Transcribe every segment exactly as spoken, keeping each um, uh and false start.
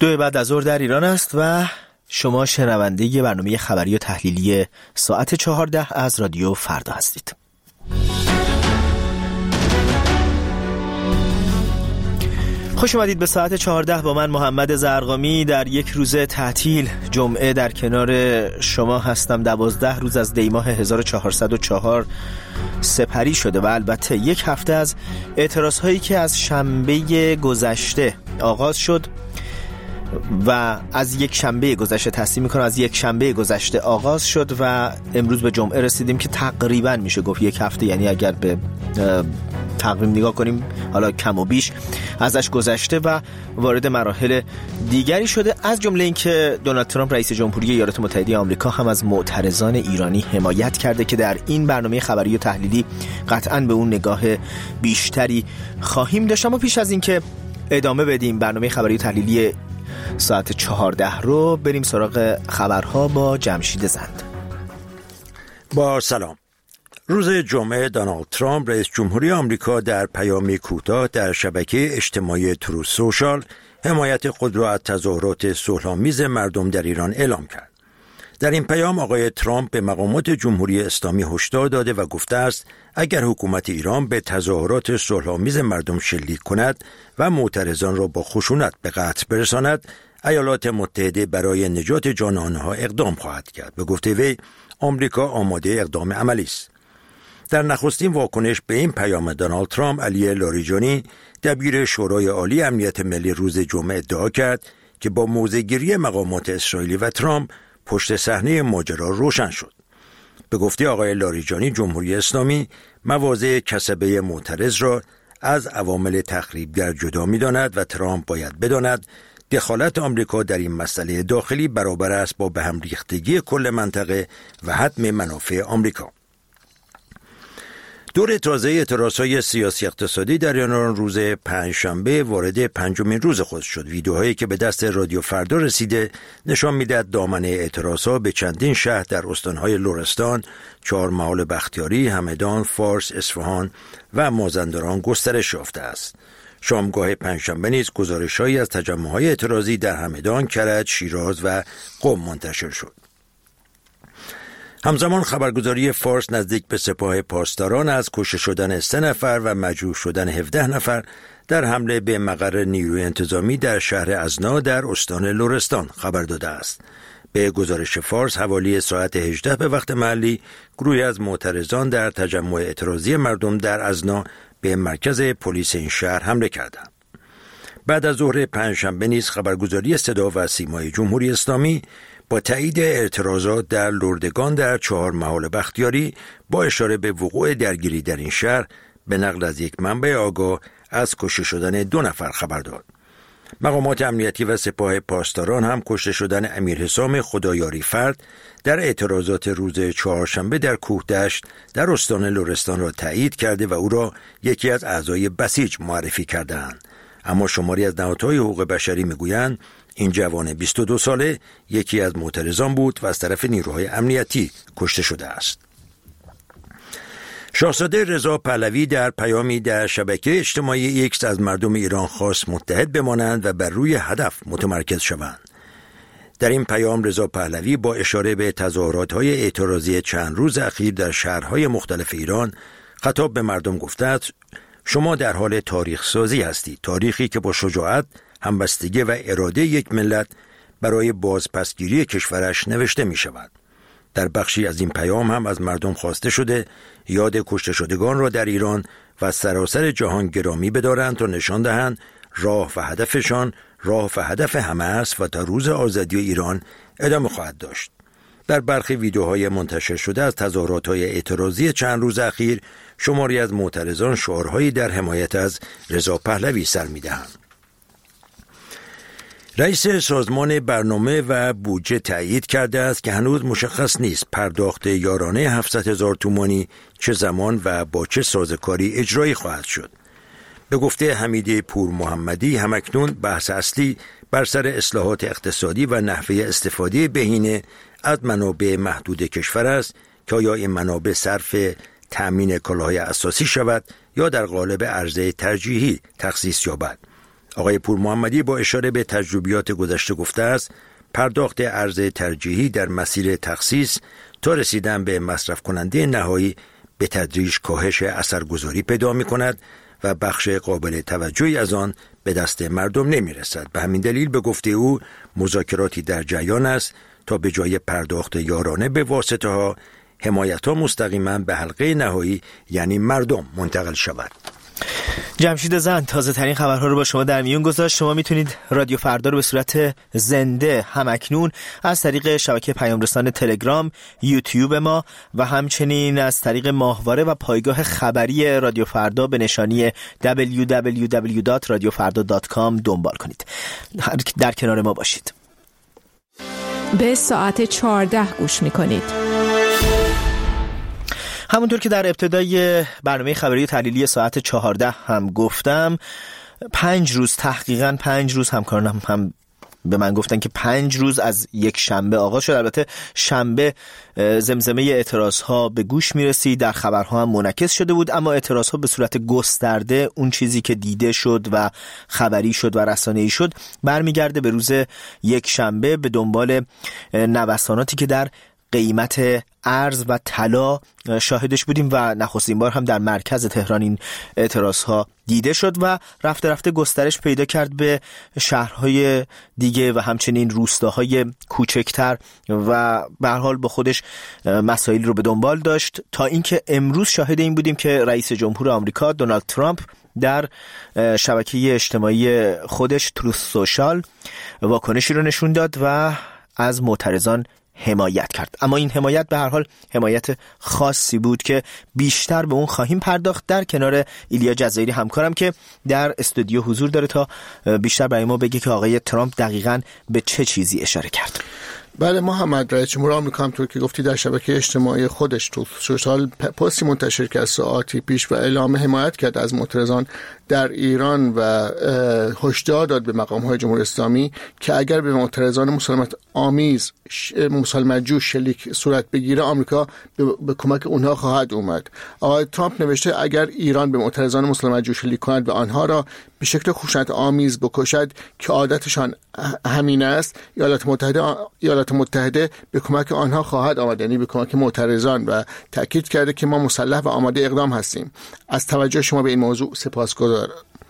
دو بعد از ظهر در ایران است و شما شنونده برنامه خبری و تحلیلی ساعت چهارده از رادیو فردا هستید. خوش اومدید به ساعت چهارده با من محمد زرقامی. در یک روز تعطیل جمعه در کنار شما هستم. دوازده روز از دی ماه هزار و چهارصد و چهار سپری شده و البته یک هفته از اعتراض هایی که از شنبه گذشته آغاز شد و از یک شنبه گذشته تصحیح میکنم از یک شنبه گذشته آغاز شد و امروز به جمعه رسیدیم که تقریبا میشه گفت یک هفته، یعنی اگر به تقویم نگاه کنیم حالا کم و بیش ازش گذشته و وارد مراحل دیگری شده، از جمله اینکه دونالد ترامپ رئیس جمهوری ایالات متحده آمریکا هم از معترضان ایرانی حمایت کرده که در این برنامه خبری و تحلیلی قطعاً به اون نگاه بیشتری خواهیم داشت. اما پیش از اینکه ادامه بدیم برنامه خبری و تحلیلی ساعت چهارده رو، بریم سراغ خبرها با جمشید زند. با سلام. روز جمعه دونالد ترامپ رئیس جمهوری آمریکا در پیامی کوتاه در شبکه اجتماعی تروث سوشال حمایت خود را از تظاهرات صلح‌آمیز مردم در ایران اعلام کرد. در این پیام آقای ترامپ به مقامات جمهوری اسلامی هشدار داده و گفته است اگر حکومت ایران به تظاهرات صلح‌آمیز مردم شلیک کند و معترضان را با خشونت به قتل برساند، ایالات متحده برای نجات جان آنها اقدام خواهد کرد. به گفته وی آمریکا آماده اقدام عملی است. در نخستین واکنش به این پیام دونالد ترامپ، علی لاریجانی دبیر شورای عالی امنیت ملی روز جمعه ادعا کرد که با موضع‌گیری مقامات اسرائیلی و ترامپ پشت صحنه ماجرا روشن شد. به گفته آقای لاریجانی جمهوری اسلامی مواضع کسبه معترض را از عوامل تخریبگر جدا می‌داند و ترامپ باید بداند دخالت آمریکا در این مسئله داخلی برابر است با به هم ریختگی کل منطقه و حتم منافع آمریکا. دور تازه اعتراضهای سیاسی اقتصادی در ایران روز پنجشنبه وارد پنجمین روز خود شد. ویدیوهایی که به دست رادیو فردا رسیده نشان می‌دهد دامنه اعتراضها به چندین شهر در استانهای لرستان، چهارمحال بختیاری، همدان، فارس، اصفهان و مازندران گسترش یافته است. شامگاه پنجشنبه نیز گزارش‌هایی از تجمع‌های اعتراضی در همدان، کرج، شیراز و قم منتشر شد. همزمان خبرگزاری فارس نزدیک به سپاه پاسداران از کشته شدن سه نفر و مجروح شدن هفده نفر در حمله به مقر نیروی انتظامی در شهر ازنا در استان لرستان خبر داده است. به گزارش فارس حوالی ساعت هجده به وقت محلی گروهی از معترضان در تجمع اعتراضی مردم در ازنا به مرکز پلیس این شهر حمله کردند. بعد از ظهر پنجشنبه نیز خبرگزاری صدا و سیمای جمهوری اسلامی با تایید اعتراضات در لردگان در چهارمحال بختیاری با اشاره به وقوع درگیری در این شهر به نقل از یک منبع آگاه از کشته شدن دو نفر خبر داد. مقامات امنیتی و سپاه پاسداران هم کشته شدن امیر حسام خدایاری فرد در اعتراضات روز چهارشنبه در کوهدشت در استان لرستان را تایید کرده و او را یکی از اعضای بسیج معرفی کردند. اما شماری از نهادهای حقوق بشری میگویند این جوان بیست و دو ساله یکی از معترضان بود و از طرف نیروهای امنیتی کشته شده است. شاهزاده رضا پهلوی در پیامی در شبکه اجتماعی ایکس از مردم ایران خواست متحد بمانند و بر روی هدف متمرکز شوند. در این پیام رضا پهلوی با اشاره به تظاهرات‌های اعتراضی چند روز اخیر در شهرهای مختلف ایران خطاب به مردم گفته است: شما در حال تاریخ سازی هستید، تاریخی که با شجاعت، همبستگی و اراده یک ملت برای بازپسگیری کشورش نوشته می شود. در بخشی از این پیام هم از مردم خواسته شده یاد کشته شدگان را در ایران و سراسر جهان گرامی بدارند تا نشان دهند راه و هدفشان راه و هدف همه است و تا روز آزادی ایران ادامه خواهد داشت. در برخی ویدیوهای منتشر شده از تظاهرات‌های اعتراضی چند روز اخیر شماری از معترضان شعارهایی در حمایت از رضا پهلوی سر می‌دهند. رئیس سازمان برنامه و بودجه تأیید کرده است که هنوز مشخص نیست پرداخت یارانه هفتصد هزار تومانی چه زمان و با چه سازوکاری اجرایی خواهد شد. به گفته حمید پور محمدی همکنون بحث اصلی بر سر اصلاحات اقتصادی و نحوه استفاده بهینه از منابع محدود کشور است که آیا این منابع صرف تأمین کالاهای اساسی شود یا در قالب عرضه ترجیحی تخصیص یابد. آقای پور محمدی با اشاره به تجربیات گذشته گفته است پرداخت ارز ترجیحی در مسیر تخصیص تا رسیدن به مصرف کننده نهایی به تدریج کاهش اثرگذاری پیدا می کند و بخش قابل توجهی از آن به دست مردم نمی رسد. به همین دلیل به گفته او مذاکراتی در جریان است تا به جای پرداخت یارانه به واسطه ها حمایت ها مستقیما به حلقه نهایی یعنی مردم منتقل شود. جمشید زند تازه ترین خبرها رو با شما در میون گذاشت. شما میتونید رادیو فردا رو به صورت زنده همکنون از طریق شبکه پیام رسان تلگرام، یوتیوب ما و همچنین از طریق ماهواره و پایگاه خبری رادیو فردا به نشانی دبلیو دبلیو دبلیو دات رادیو فردا دات کام دنبال کنید. در کنار ما باشید. به ساعت چهارده گوش میکنید. همونطور که در ابتدای برنامه خبری و تحلیلی ساعت چهارده هم گفتم، پنج روز تحقیقاً پنج روز همکارانم هم, هم به من گفتن که پنج روز از یک شنبه آغاز شد. البته شنبه زمزمه اعتراض ها به گوش میرسید، در خبرها هم منعکس شده بود، اما اعتراض ها به صورت گسترده، اون چیزی که دیده شد و خبری شد و رسانه‌ای شد، برمیگرده به روز یک شنبه به دنبال نوساناتی که در قیمت ارز و طلا شاهدش بودیم و نخستین بار هم در مرکز تهران این اعتراض ها دیده شد و رفته رفته گسترش پیدا کرد به شهرهای دیگه و همچنین روستاهای کوچکتر و به هر حال با خودش مسائل رو به دنبال داشت تا اینکه امروز شاهد این بودیم که رئیس جمهور آمریکا دونالد ترامپ در شبکه اجتماعی خودش تروث سوشال واکنشی رو نشون داد و از معترضان حمایت کرد. اما این حمایت به هر حال حمایت خاصی بود که بیشتر به اون خواهیم پرداخت در کنار ایلیا جزایری همکارم که در استودیو حضور داره تا بیشتر برای ما بگه که آقای ترامپ دقیقاً به چه چیزی اشاره کرد. بله محمد، رئیس جمهور آمریکا همونطور که گفتی در شبکه اجتماعی خودش تو سوشال پستی منتشر کرد ساعاتی پیش و اعلام حمایت کرد از معترضان در ایران و هشدار داد به مقام‌های جمهوری اسلامی که اگر به معترضان مسالمت آمیز مسالمت جو شلیک صورت بگیره آمریکا به, به کمک اونها خواهد اومد. آقای ترامپ نوشته اگر ایران به معترضان مسالمت جو شلیک کند و آنها را به شکل خشونت آمیز بکشد که عادتشان همین است، ایالات متحده ایالات متحده به کمک آنها خواهد آمد، یعنی به کمک معترضان، و تاکید کرده که ما مسلح و آماده اقدام هستیم. از توجه شما به این موضوع سپاسگزارم.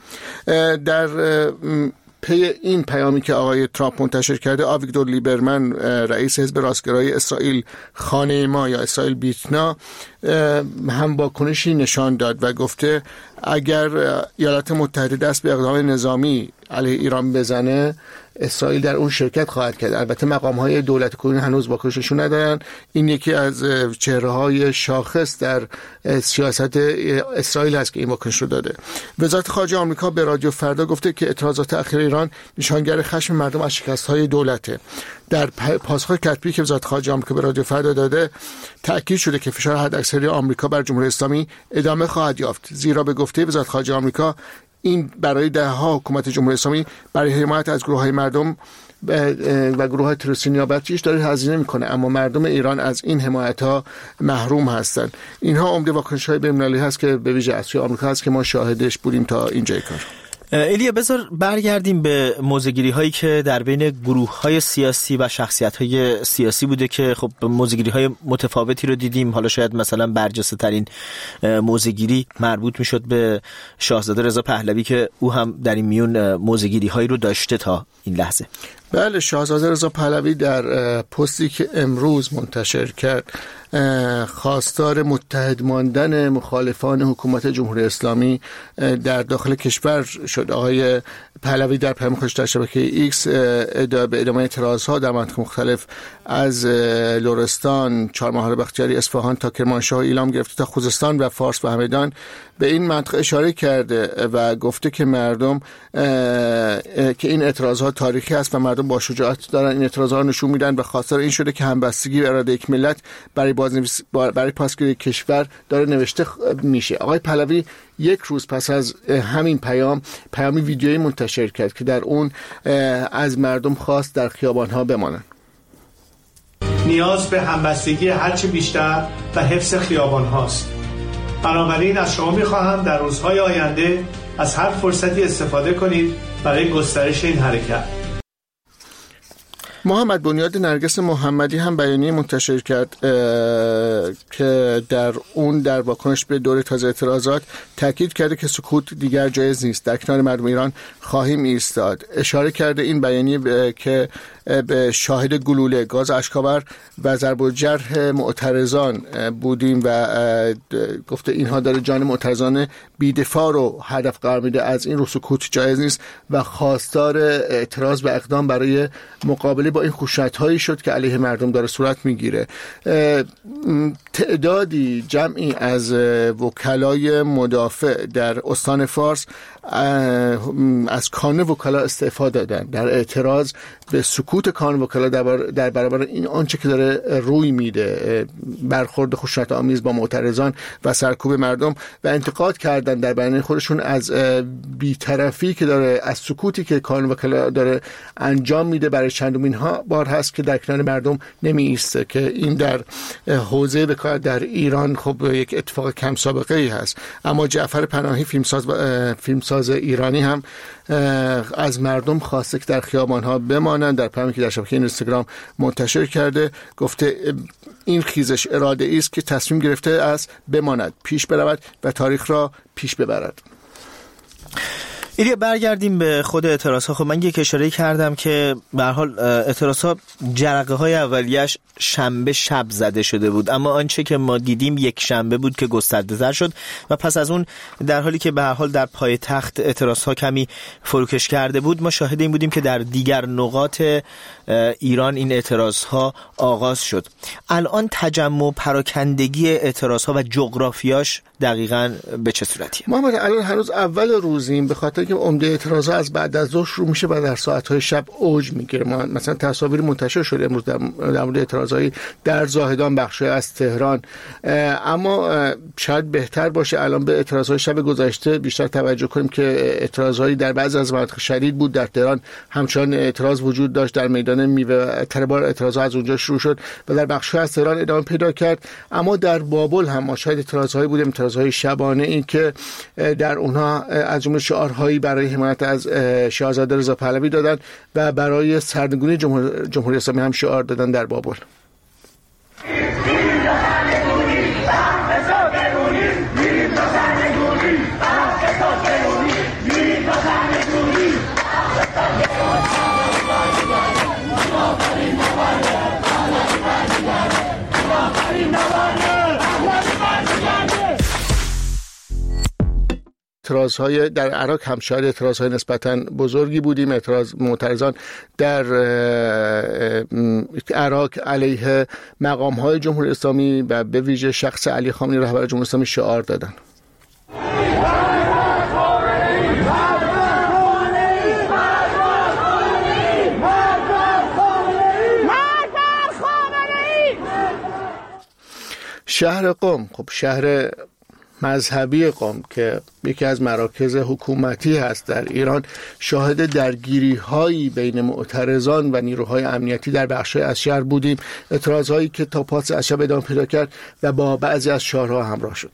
در پی این پیامی که آقای ترامپ منتشر کرده، آویگدور لیبرمن رئیس حزب راستگرای اسرائیل خانه ما یا اسرائیل بیتنا هم واکنشی نشان داد و گفته اگر ایالات متحده دست به اقدام نظامی علیه ایران بزنه اسرائیل در اون شرکت خواهد کرد. البته مقام‌های دولت کنونی هنوز واکنششون ندارن. این یکی از چهره‌های شاخص در سیاست اسرائیل است که این واکنش رو داده. وزارت خارجه آمریکا به رادیو فردا گفته که اعتراضات اخیر ایران نشانگر خشم مردم از شکست‌های دولته. در پاسخ کتبی که وزارت خارجه آمریکا به رادیو فردا داده تأکید شده که فشار حداکثری آمریکا بر جمهوری اسلامی ادامه خواهد یافت، زیرا به گفته وزارت خارجه آمریکا این برای دهها حکومت جمهوری اسلامی برای حمایت از گروه‌های مردم و گروه‌های تروریستی نیابتیش داره هزینه میکنه، اما مردم ایران از این حمایت‌ها محروم هستند. اینها عمده واکنش‌های بین‌المللی هست که به ویژه از سوی آمریکا هست که ما شاهدش بودیم تا اینجای کار. ایلیا بذار برگردیم به موضع‌گیری هایی که در بین گروه های سیاسی و شخصیت های سیاسی بوده که خب موضع‌گیری های متفاوتی رو دیدیم. حالا شاید مثلا برجسته ترین موضع‌گیری مربوط میشد به شاهزاده رضا پهلوی که او هم در این میون موضع‌گیری هایی رو داشته تا این لحظه. بله، شاهزاده رضا پهلوی در پستی که امروز منتشر کرد خواستار متحد ماندن مخالفان حکومت جمهوری اسلامی در داخل کشور شد. آقای پهلوی در پیام خودش در شبکه ایکس به ادامه اعتراضها در مناطق مختلف از لرستان، چهارمحال بختیاری، اصفهان تا کرمانشاه اعلام گرفته تا خوزستان و فارس و همدان به این منطقه اشاره کرده و گفته که مردم که این اعتراضها تاریخی است و مردم با شجاعت دارن این اعتراضها رو نشون میدن و خواستار این شده که همبستگی و اراده یک ملت برای بازنویس برای پاسگیری کشور داره نوشته میشه. آقای پهلوی یک روز پس از همین پیام پیامی ویدیویی منتشر کرد که در اون از مردم خواست در خیابان‌ها بمانند. نیاز به همبستگی هرچه بیشتر و حفظ خیابان هاست. بنابراین از شما میخواهم در روزهای آینده از هر فرصتی استفاده کنید برای گسترش این حرکت. محمد بنیاد نرگس محمدی هم بیانیه منتشر کرد که در اون در واکنش به دور تازه اعتراضات تاکید کرده که سکوت دیگر جایز نیست، در کنار مردم ایران خواهیم ایستاد. اشاره کرده این بیانیه که به شاهد گلوله، گاز اشک‌آور و ضرب و جرح معترضان بودیم و گفته اینها داره جان معترضان بی‌دفاع رو هدف قرار میده، از این رو سکوت جایز نیست و خواستار اعتراض و اقدام برای مقابله با این خشونت‌هایی شد که علیه مردم داره صورت میگیره. تعدادی جمعی از وکلای مدافع در استان فارس از کانون وکلا استعفا دادن در اعتراض به سکوت کانون وکلا در برابر این آنچه که داره روی میده، برخورد خشونت آمیز با معترضان و سرکوب مردم، و انتقاد کردن در بیانیه خودشون از بی‌طرفی که داره، از سکوتی که کانون وکلا داره انجام میده برای چندمین ها بار هست که در کنار مردم نمی ایسته، که این در حوزه وکالت در ایران خب یک اتفاق کم سابقه ای هست. اما جعفر پناهی فیلمساز فیلمساز ایرانی هم از مردم خواسته که در خیابان ها بمانند. در پیامی که در شبکه اینستاگرام منتشر کرده گفته این خیزش اراده ای است که تصمیم گرفته است بماند، پیش برود و تاریخ را پیش ببرد. ایلیا برگردیم به خود اعتراض ها. خب من یک اشاره کردم که به هر حال اعتراض ها جرقه های اولیش شنبه شب زده شده بود، اما آنچه که ما دیدیم یک شنبه بود که گسترده تر شد و پس از اون در حالی که به هر حال در پای تخت اعتراض ها کمی فروکش کرده بود، ما شاهد این بودیم که در دیگر نقاط ایران این اعتراض ها آغاز شد. الان تجمع و پراکندگی اعتراض ها و جغرافیاش دقیقاً به چه صورتیه؟ محمد الان هنوز اول روزیم، به خاطر که عمده اعتراضات از بعد از ظهر شروع میشه و در ساعت‌های شب اوج میگیره. مثلا تصاویر منتشر شده امروز در مورد اعتراضایی در زاهدان، بخشی از تهران، اما شاید بهتر باشه الان به اعتراضهای شب گذشته بیشتر توجه کنیم که اعتراضایی در بعضی از مناطق شدید بود. در تهران همچنان اعتراض وجود داشت، در میدان میوه تربار اعتراضات از اونجا شروع شد و در بخشی از تهران ادامه پیدا کرد. اما در بابل هم ما شاهد اعتراضهایی بودیم، اعتراضهای شبانه، این که در اونها از جمله شعارهایی برای حمایت از شاهزاده رضا پهلوی دادن و برای سرنگونی جمهور... جمهوری اسلامی هم شعار دادن در بابل. اعتراضهای در عراق هم شاید اعتراضهای نسبتاً بزرگی بودیم. اعتراض معترضان در عراق علیه مقام‌های جمهوری اسلامی و به ویژه شخص علی خامنه‌ای رهبر جمهوری اسلامی شعار دادن. شهر قم، خب شهر مذهبی قم که یکی از مراکز حکومتی هست در ایران، شاهد درگیری هایی بین معترضان و نیروهای امنیتی در بخشی از شهر بودیم. اعتراض هایی که تا پاس از شب ادامه پیدا کرد و با بعضی از شهرها همراه شد.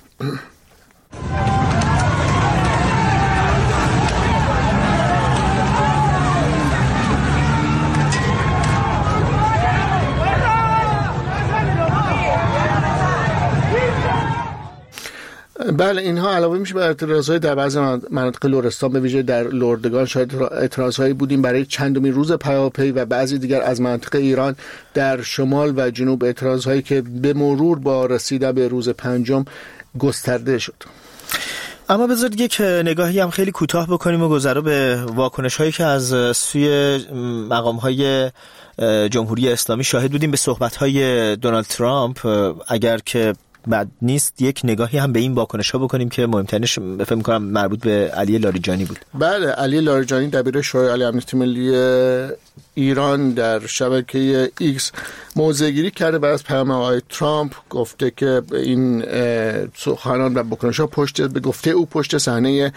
بله، اینها علاوه میشه بر اعتراضهای در بعضی مناطق لرستان، به ویژه در لردگان شاید اعتراضهایی بودیم برای چندمین روز پیاپی و بعضی دیگر از مناطق ایران در شمال و جنوب، اعتراضهایی که به مرور با رسیدن به روز پنجم گسترده شد. اما بذارید یک نگاهی هم خیلی کوتاه بکنیم و گذرا به واکنش هایی که از سوی مقام های جمهوری اسلامی شاهد بودیم به صحبت های دونالد ترامپ. اگر که بد نیست یک نگاهی هم به این واکنش‌ها بکنیم که مهمترینش فکر می‌کنم مربوط به علی لاریجانی بود. بله، علی لاریجانی دبیر شورای عالی امنیت ملی ایران در شبکه ایکس موضع‌گیری کرده بعد از پیام آقای ترامپ. گفته که این سخنان و واکنش‌ها پشت به گفته او پشت صحنه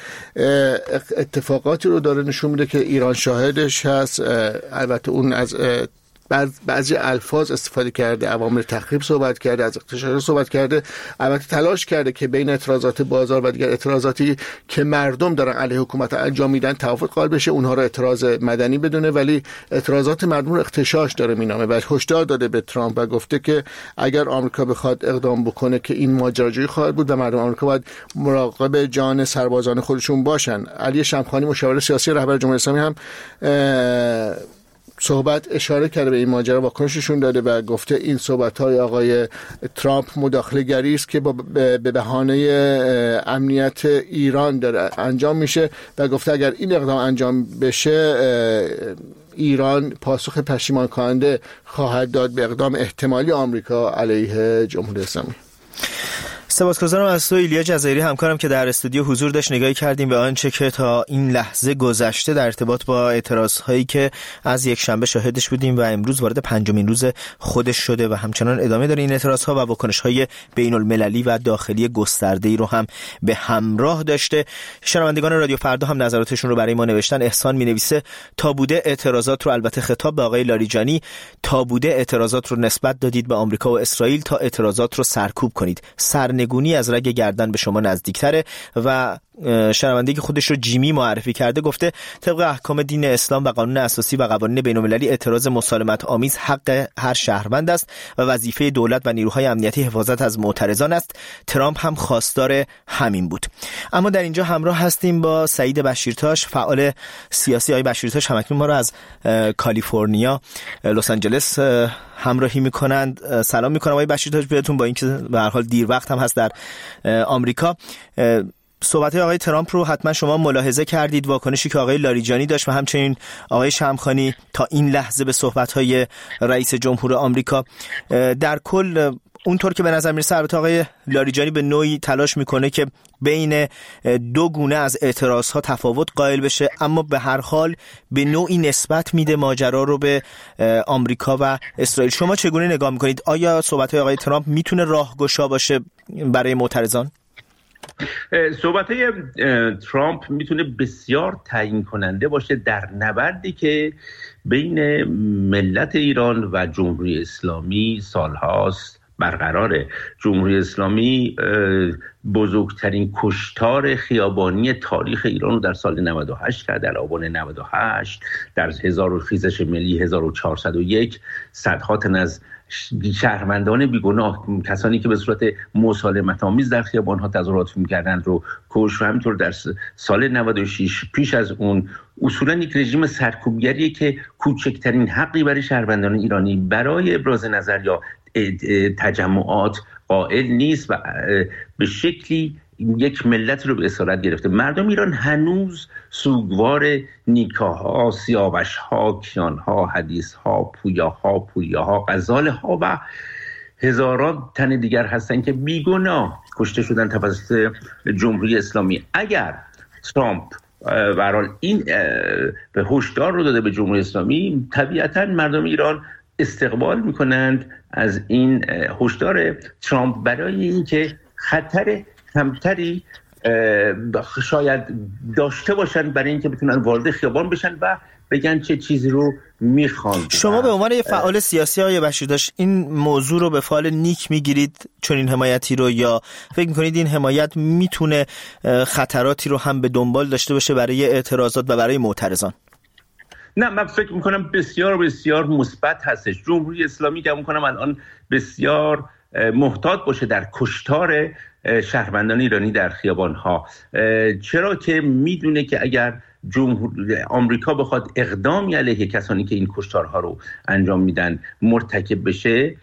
اتفاقاتی رو داره نشون میده که ایران شاهدش هست. البته اون از بعضی الفاظ استفاده کرده، اوامر تخریب صحبت کرده، از اغتشاش صحبت کرده. البته تلاش کرده که بین اعتراضات بازار و دیگر اعتراضاتی که مردم دارن علیه حکومت انجام میدن توافق قائل بشه، اونها رو اعتراض مدنی بدونه، ولی اعتراضات مردم رو اغتشاش داره مینامه و هشدار داده به ترامپ و گفته که اگر آمریکا بخواد اقدام بکنه که این ماجراجویی خواهد بود و مردم آمریکا باید مراقب جان سربازان خودشون باشن. علی شمخانی مشاور سیاسی رهبر جمهوری اسلامی هم صحبت اشاره کرده به این ماجرا، واکنششون داده و گفته این صحبت‌های آقای ترامپ مداخله گری است که به بهانه امنیت ایران داره انجام میشه و گفته اگر این اقدام انجام بشه ایران پاسخ پشیمان کننده خواهد داد به اقدام احتمالی آمریکا علیه جمهوری اسلامی. سپاسگزارم از تو ایلیا جزایری همکارم که در استودیو حضور داشت. نگاهی کردیم به آنچه که تا این لحظه گذشته در ارتباط با اعتراضهایی که از یک شنبه شاهدش بودیم و امروز وارد پنجمین روز خودش شده و همچنان ادامه داره این اعتراضها و واکنش‌های بین‌المللی و داخلی گسترده‌ای رو هم به همراه داشته. شنوندگان رادیو فردا هم نظراتشون رو برای ما نوشتن. احسان می‌نویسه تا بوده اعتراضات رو، البته خطاب به آقای لاریجانی، تا بوده اعتراضات رو نسبت دادید به آمریکا و اسرائیل تا اعتراضات رو سرکوب کنید. سرنگونی از رگ گردن به شما نزدیکتره. و شنونده که خودش رو جیمی معرفی کرده گفته طبق احکام دین اسلام و قانون اساسی و قوانین بین‌المللی اعتراض مسالمت آمیز حق هر شهروند است و وظیفه دولت و نیروهای امنیتی حفاظت از معترضان است. ترامپ هم خواستار همین بود. اما در اینجا همراه هستیم با سعید بشیرتاش، فعال سیاسی. آقای بشیرتاش همکنون ما رو از کالیفرنیا، لس آنجلس همراهی میکنند. سلام میکنم آقای بشیرتاش بهتون، با اینکه به هر حال دیر وقت هم هست در آمریکا. صحبت آقای ترامپ رو حتما شما ملاحظه کردید، واکنشی که آقای لاریجانی داشت و همچنین آقای شمخانی تا این لحظه به صحبت‌های رئیس جمهور آمریکا. در کل اونطور که به نظر میرسه البته آقای لاریجانی به نوعی تلاش میکنه که بین دو گونه از اعتراضها تفاوت قائل بشه، اما به هر حال به نوعی نسبت میده ماجرا رو به آمریکا و اسرائیل. شما چگونه نگاه میکنید؟ آیا صحبت‌های آقای ترامپ میتونه راهگشا باشه برای معترضان؟ صحبت‌های ترامپ میتونه بسیار تعیین کننده باشه در نبردی که بین ملت ایران و جمهوری اسلامی سالهاست برقراره. جمهوری اسلامی بزرگترین کشتار خیابانی تاریخ ایران رو در سال نود و هشت کرد، در آبان نود و هشت در هزار خیزش ملی هزار و چهارصد و یک صدها تن از شهروندان بیگناه، کسانی که به صورت مسالمت آمیز در خیابان‌ها تظاهرات می‌کردند رو کشت. و همینطور در سال نود و شش پیش از اون اصولاً یک رژیم سرکوبگری که کوچکترین حقی برای شهروندان ایرانی برای ابراز نظر یا تجمعات قائل نیست و به شکلی یک ملت رو به اسارت گرفته. مردم ایران هنوز سوگوار نیکاها، سیاوش‌ها، کیان‌ها، حدیث‌ها، پویاها، پوریاها، غزال‌ها و هزاران تن دیگر هستن که بیگناه کشته شدن توسط جمهوری اسلامی. اگر ترامپ به هر حال این به هشدار رو داده به جمهوری اسلامی، طبیعتاً مردم ایران استقبال میکنند از این هشدار ترامپ برای اینکه خطر کمتری شاید داشته باشن برای اینکه بتونن وارد خیابان بشن و بگن چه چیزی رو میخوان. شما به عنوان یه فعال سیاسی آقای بشیرداش این موضوع رو به فال نیک میگیرید چون این حمایتی رو، یا فکر میکنید این حمایت میتونه خطراتی رو هم به دنبال داشته باشه برای اعتراضات و برای معترضان؟ نه، من فکر میکنم بسیار بسیار مثبت هستش. جمهوری اسلامی که میکنم الان بسیار محتاط باشه در کشتار شهروندان ایرانی در خیابان‌ها، چرا که میدونه که اگر جمهور آمریکا بخواد اقدامی علیه کسانی که این کشتارها رو انجام میدن مرتکب بشه،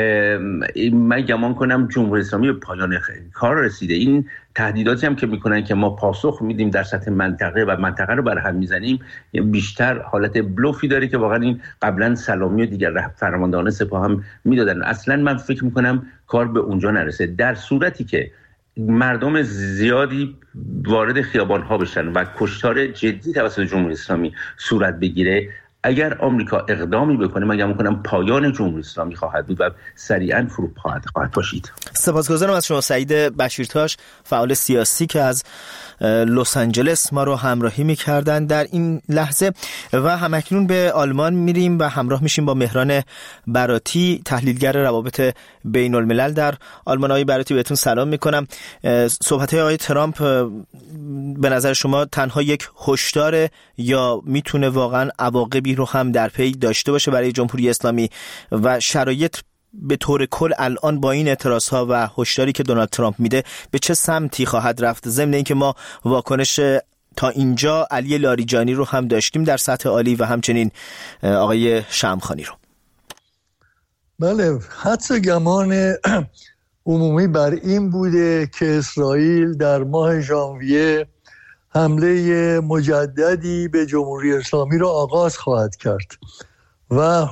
من گمان کنم جمهوری اسلامی به پایان کار رسیده. این تهدیداتی هم که میکنن که ما پاسخ میدیم در سطح منطقه و منطقه رو برهم میزنیم، بیشتر حالت بلوفی داره که واقعا این قبلا سلامی و دیگر فرماندهان سپاه هم میدادن. اصلا من فکر میکنم کار به اونجا نرسه. در صورتی که مردم زیادی وارد خیابان ها بشن و کشتار جدی توسط جمهوری اسلامی صورت بگیره، اگر آمریکا اقدامی بکنه من میگم پایان جمهوری اسلامی خواهد بود و سریعا فرو خواهد خواهد باشید. سپاسگزارم از شما سعید بشیرتاش، فعال سیاسی که از لس آنجلس ما رو همراهی می‌کردن در این لحظه. و همکنون به آلمان میریم و همراه میشیم با مهران براتی، تحلیلگر روابط بین الملل در آلمان. آقای براتی بهتون سلام میکنم. صحبت‌های آقای ترامپ به نظر شما تنها یک هشدار یا میتونه واقعا عواقبی رو هم در پی داشته باشه برای جمهوری اسلامی و شرایط به طور کل الان با این اعتراض‌ها و هشداری که دونالد ترامپ میده به چه سمتی خواهد رفت؟ ضمن اینکه ما واکنش تا اینجا علی لاریجانی رو هم داشتیم در سطح عالی و همچنین آقای شمخانی رو. بله، حدس و گمان عمومی بر این بوده که اسرائیل در ماه ژانویه حمله مجددی به جمهوری اسلامی را آغاز خواهد کرد و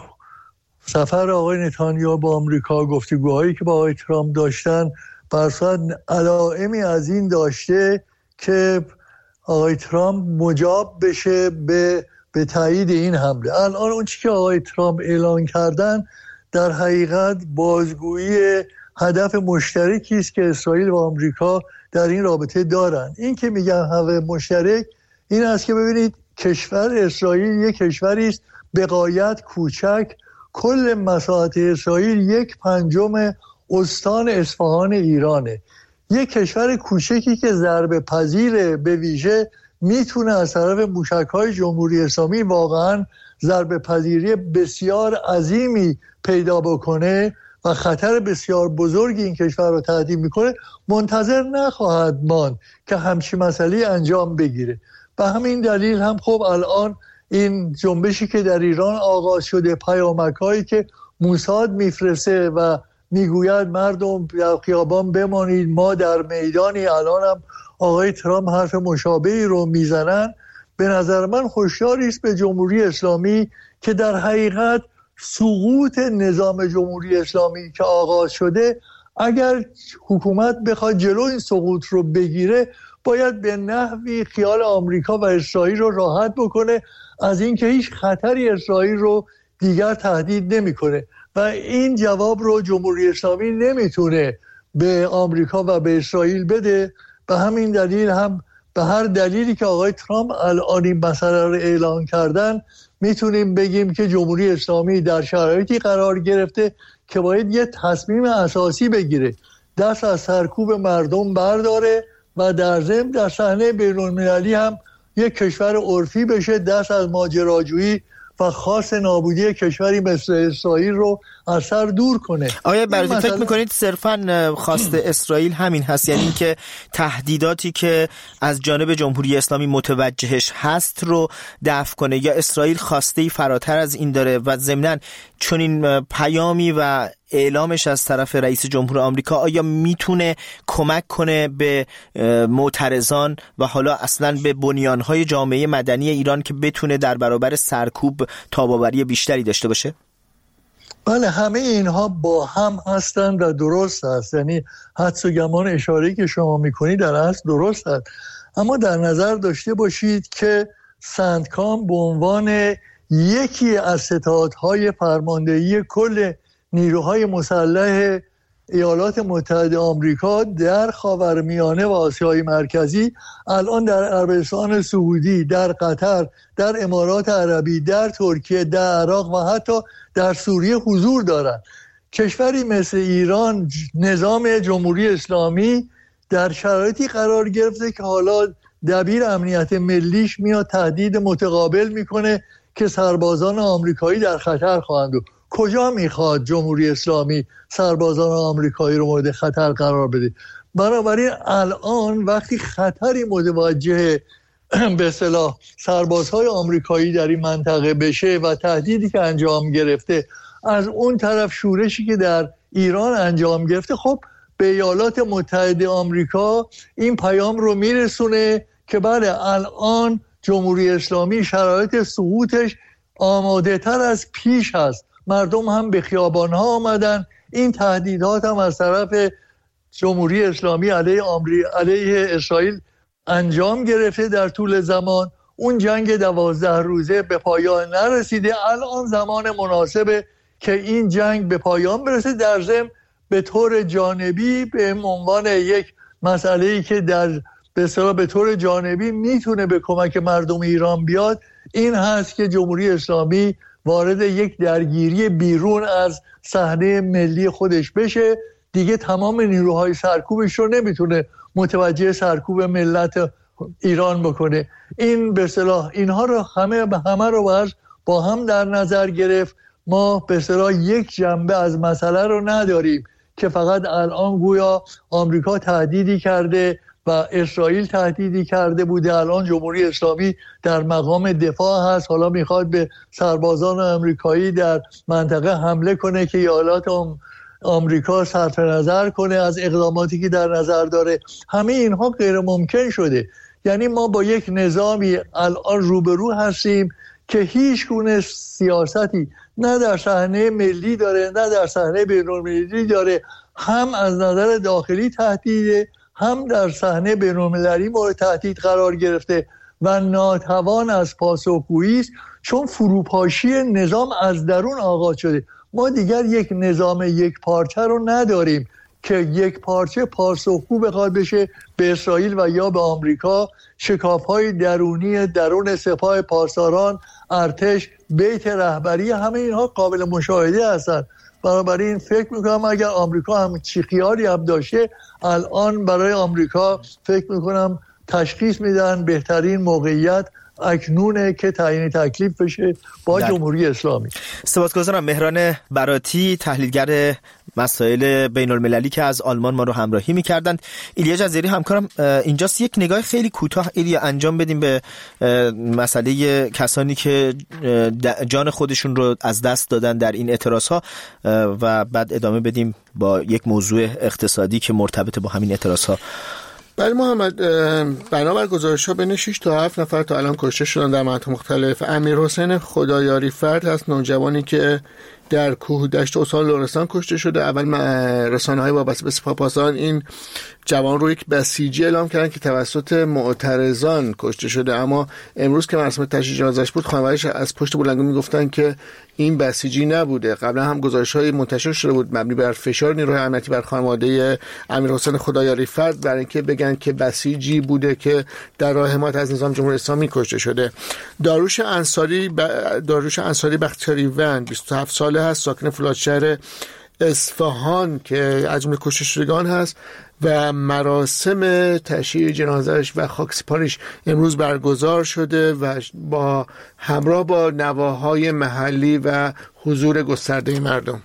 سفر آقای نتانیاهو با آمریکا، گفتگوهایی که با آقای ترامپ داشتن، برصد علائمی از این داشته که آقای ترامپ مجاب بشه به به تایید این حمله. الان اون چیزی که آقای ترامپ اعلان کردن در حقیقت بازگویی هدف مشترکی است که اسرائیل و آمریکا در این رابطه دارن. این که میگن هدف مشترک این است که ببینید کشور اسرائیل یک کشوری است به غایت کوچک. کل مساحت اسرائیل یک پنجم استان اصفهان ایرانه. یک کشور کوچکی که ضربه پذیر به ویژه میتونه از طرف موشک‌های جمهوری اسلامی واقعا ضربه پذیری بسیار عظیمی پیدا بکنه و خطر بسیار بزرگی این کشور رو تهدید میکنه، منتظر نخواهد ماند که همچین مسئله انجام بگیره. به همین دلیل هم خب الان این جنبشی که در ایران آغاز شده، پیامک‌هایی که موساد میفرسته و میگوید مردم در خیابان بمانید ما در میدانی، الان هم آقای ترامپ حرف مشابهی رو میزنن، به نظر من هشداری است به جمهوری اسلامی که در حقیقت سقوط نظام جمهوری اسلامی که آغاز شده، اگر حکومت بخواد جلو این سقوط رو بگیره باید به نحوی خیال آمریکا و اسرائیل رو راحت بکنه از اینکه هیچ خطری اسرائیل رو دیگر تهدید نمیکنه و این جواب رو جمهوری اسلامی نمیتونه به آمریکا و به اسرائیل بده. به همین دلیل هم به هر دلیلی که آقای ترامپ الان این مسئله رو اعلان کردن میتونیم بگیم که جمهوری اسلامی در شرایطی قرار گرفته که باید یه تصمیم اساسی بگیره، دست از سرکوب مردم برداره و در ضمن در صحنه بین‌المللی هم یک کشور عرفی بشه، دست از ماجراجویی و خاص نابودی کشوری مثل اسرائیل رو از سر دور کنه. آیا برای فکر میکنید صرفاً خواست اسرائیل همین هست، یعنی که تهدیداتی که از جانب جمهوری اسلامی متوجهش هست رو دفع کنه، یا اسرائیل خواسته فراتر از این داره و ضمناً چون این پیامی و اعلامش از طرف رئیس جمهور آمریکا آیا میتونه کمک کنه به معترضان و حالا اصلا به بنیانهای جامعه مدنی ایران که بتونه در برابر سرکوب تاباوری بیشتری داشته باشه؟ بله، همه اینها با هم هستن و درست هست، یعنی حدس و گمان اشاره‌ای که شما میکنید در اصل درست هست، اما در نظر داشته باشید که سندکام به عنوان یکی از ستادهای فرماندهی کل نیروهای مسلح ایالات متحده آمریکا در خاورمیانه و آسیای مرکزی الان در عربستان سعودی، در قطر، در امارات عربی، در ترکیه، در عراق و حتی در سوریه حضور دارند. کشوری مثل ایران، نظام جمهوری اسلامی در شرایطی قرار گرفته که حالا دبیر امنیت ملیش میاد تهدید متقابل میکنه که سربازان آمریکایی در خطر خواهند. کجا میخواد جمهوری اسلامی سربازان آمریکایی رو مورد خطر قرار بده؟ بنابراین الان وقتی خطری متوجه به اصطلاح سربازهای آمریکایی در این منطقه بشه و تهدیدی که انجام گرفته، از اون طرف شورشی که در ایران انجام گرفته، خب به ایالات متحده آمریکا این پیام رو میرسونه که بله الان جمهوری اسلامی شرایط سقوطش آماده تر از پیش هست، مردم هم به خیابان ها آمدن، این تهدیدات هم از طرف جمهوری اسلامی علیه آمری... علیه اسرائیل انجام گرفته در طول زمان. اون جنگ دوازده روزه به پایان نرسیده. الان زمان مناسبه که این جنگ به پایان برسه. در ضمن به طور جانبی به عنوان یک مسئله‌ای که در به اصطلاح به طور جانبی میتونه به کمک مردم ایران بیاد، این هست که جمهوری اسلامی وارد یک درگیری بیرون از صحنه ملی خودش بشه. دیگه تمام نیروهای سرکوبش رو نمیتونه متوجه سرکوب ملت ایران بکنه. این به اصطلاح اینها رو همه همه رو باید با هم در نظر گرفت. ما به اصطلاح یک جنبه از مسئله رو نداریم که فقط الان گویا آمریکا تهدیدی کرده و اسرائیل تهدیدی کرده بوده، الان جمهوری اسلامی در مقام دفاع هست، حالا میخواد به سربازان آمریکایی در منطقه حمله کنه که ایالات آمریکا صرف نظر کنه از اقداماتی که در نظر داره. همه اینها غیر ممکن شده. یعنی ما با یک نظامی الان روبرو هستیم که هیچ گونه سیاستی نه در صحنه ملی داره نه در صحنه بین‌المللی داره، هم از نظر داخلی تهدیده، هم در صحنه بین‌المللی مورد تهدید قرار گرفته و ناتوان از پاسخگویی است، چون فروپاشی نظام از درون آغاز شده. ما دیگر یک نظام یک پارچه رو نداریم که یک پارچه پاسخگو بخواد بشه به اسرائیل و یا به آمریکا. شکاف‌های درونی درون سپاه پاسداران، ارتش، بیت رهبری، همه اینها قابل مشاهده هستند. بنابراین فکر میکنم اگر آمریکا هم چی خیالی هم داشته، الان برای آمریکا فکر میکنم تشخیص میدن بهترین موقعیت اکنونه که تعیین تکلیف بشه با در. جمهوری اسلامی. سپاسگزارم. مهران براتی، تحلیلگر مسائل بین المللی که از آلمان ما رو همراهی میکردند. ایلیا جزیری همکارم اینجاست. یک نگاه خیلی کوتاه ایلیا انجام بدیم به مسئله کسانی که جان خودشون رو از دست دادن در این اعتراضها و بعد ادامه بدیم با یک موضوع اقتصادی که مرتبط با همین اعتراضها. بله محمد، بنابر گزارش‌ها بین شش تا هفت نفر تا الان کشته شدن در مناطق مختلف. امیرحسین خدایاری فرد هست، نوجوانی که در کوه دشت استان لرستان کشته شده. اول رسانه‌های وابسته به سپاه پاسداران این جوان رو یک بسیجی اعلام کردن که توسط معترضان کشته شده، اما امروز که مراسم تشییع جنازه‌اش بود خانواده‌اش از پشت بلندگو میگفتن که این بسیجی نبوده. قبلا هم گزارش‌های منتشر شده بود مبنی بر فشار نیروهای امنیتی بر خانواده امیرحسین خدایاری فرد برای اینکه بگن که بسیجی بوده که در راه حمایت از نظام جمهوری اسلامی کشته شده. داروش انصاری ب... داروش انصاری بختیاری‌وند بیست و هفت ساله هست، ساکن فولادشهر اصفهان که از جمله کشته شدگان هست و مراسم تشییع جنازه‌اش و خاکسپاریش امروز برگزار شده و با همراه با نواهای محلی و حضور گسترده مردم.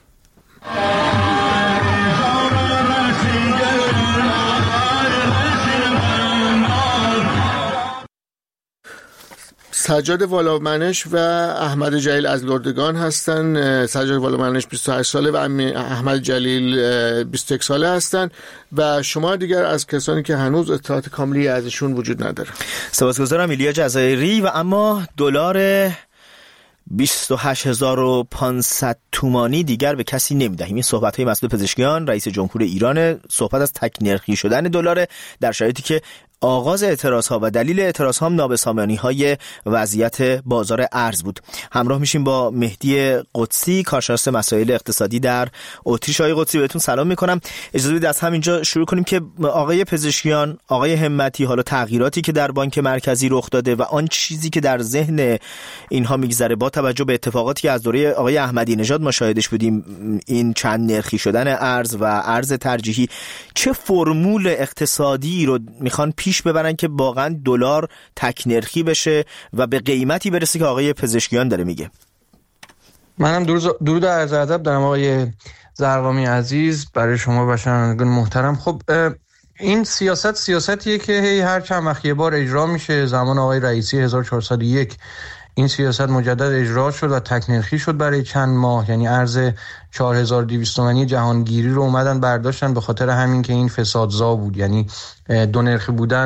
سجاد والامنش و احمد جلیل از لردگان هستند. سجاد والامنش بیست و هشت ساله و احمد جلیل بیست و یک ساله هستند و شما دیگر از کسانی که هنوز اطلاعات کاملی ازشون وجود نداره. سپاسگزارم ایلیا جزایری. و اما دلار بیست و هشت هزار و پانصد تومانی دیگر به کسی نمیدهیم. این صحبت‌های مسئول پزشکیان رئیس جمهور ایران، صحبت از تک نرخی شدن دلار در شرایطی که آغاز اعتراض‌ها و دلیل اعتراض‌ها هم نابسامانی‌های وضعیت بازار ارز بود. همراه میشیم با مهدی قدسی، کارشناس مسائل اقتصادی در اتریش. آقای قدسی بهتون سلام میکنم. اجازه بدید از همینجا شروع کنیم که آقای پزشکیان، آقای همتی، حالا تغییراتی که در بانک مرکزی رخ داده و آن چیزی که در ذهن اینها میگذره با توجه به اتفاقاتی که از دوره آقای احمدی نژاد ما شاهدش بودیم، این چند نرخی شدن ارز و ارز ترجیحی، چه فرمول اقتصادی رو میخوان پیش ببرن که واقعا دلار تک نرخی بشه و به قیمتی برسه که آقای پزشکیان داره میگه؟ منم درود و عرض ادب دارم آقای زرقامی عزیز برای شما و شنوندگان محترم. خب این سیاست سیاستیه که هی هر چند وقت یه بار اجرا میشه. زمان آقای رئیسی هزار و چهارصد و یک این سیاست مجدد اجرا شد و تک نرخی شد برای چند ماه، یعنی ارز چهار هزار و دویست تومانی جهانگیری رو اومدن برداشتن به خاطر همین که این فسادزا بود، یعنی دو نرخی بودن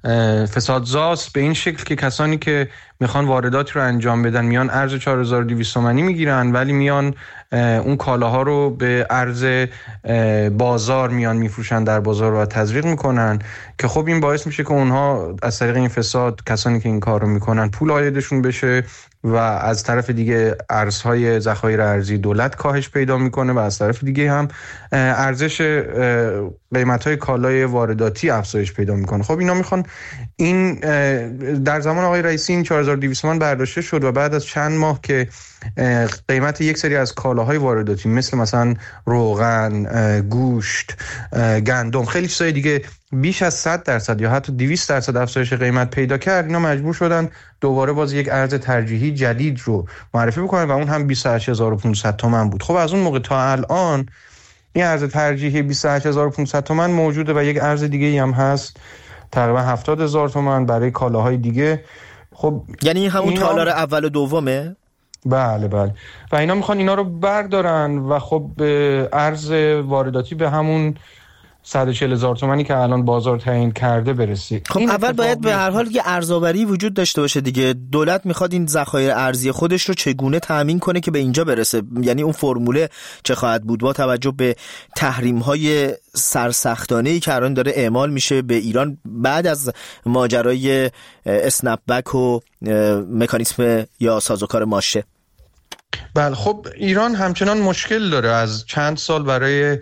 فسادزاست به این شکل که کسانی که میخوان واردات رو انجام بدن میان ارز چهار هزار و دویست تومانی میگیرن، ولی میان اون کالاها رو به ارز بازار میان میفروشن در بازار و تزریق میکنن که خب این باعث میشه که اونها از طریق این فساد، کسانی که این کار رو میکنن، پول عایدشون بشه و از طرف دیگه ارزهای ذخایر ارزی دولت کاهش پیدا میکنه و از طرف دیگه هم ارزش قیمت‌های کالای وارداتی افزایش پیدا میکنه. خب اینا میخوان این در زمان آقای رئیسی این چهار هزار و دویست تومان برداشته شد و بعد از چند ماه که قیمت یک سری از کالاهای وارداتی مثل مثلا روغن، گوشت، گندم، خیلی چیزای دیگه بیش از صد درصد یا حتی دویست درصد افزایش قیمت پیدا کرد، اینا مجبور شدن دوباره باز یک ارز ترجیحی جدید رو معرفی بکنن و اون هم بیست و هشت هزار و پانصد تومان بود. خب از اون موقع تا الان این ارز ترجیحی بیست و هشت هزار و پانصد تومان موجوده و یک ارز دیگه هم هست تقریبا هفتاد هزار تومان برای کالاهای دیگه. خب یعنی همون تالار اول و دومه؟ بله بله. و اینا میخوان اینا رو بردارن و خب ارز وارداتی به همون صد و چهل هزار تومانی که الان بازار تعیین کرده برسه. خب اول باید به هر حال یه ارزآوری وجود داشته باشه دیگه. دولت میخواد این ذخایر ارزی خودش رو چگونه تامین کنه که به اینجا برسه؟ یعنی اون فرموله چه خواهد بود با توجه به تحریم‌های سرسختانه‌ای که الان داره اعمال میشه به ایران بعد از ماجرای اسنپ بک و مکانیسم یا سازوکار ماشه؟ بله خب ایران همچنان مشکل داره از چند سال برای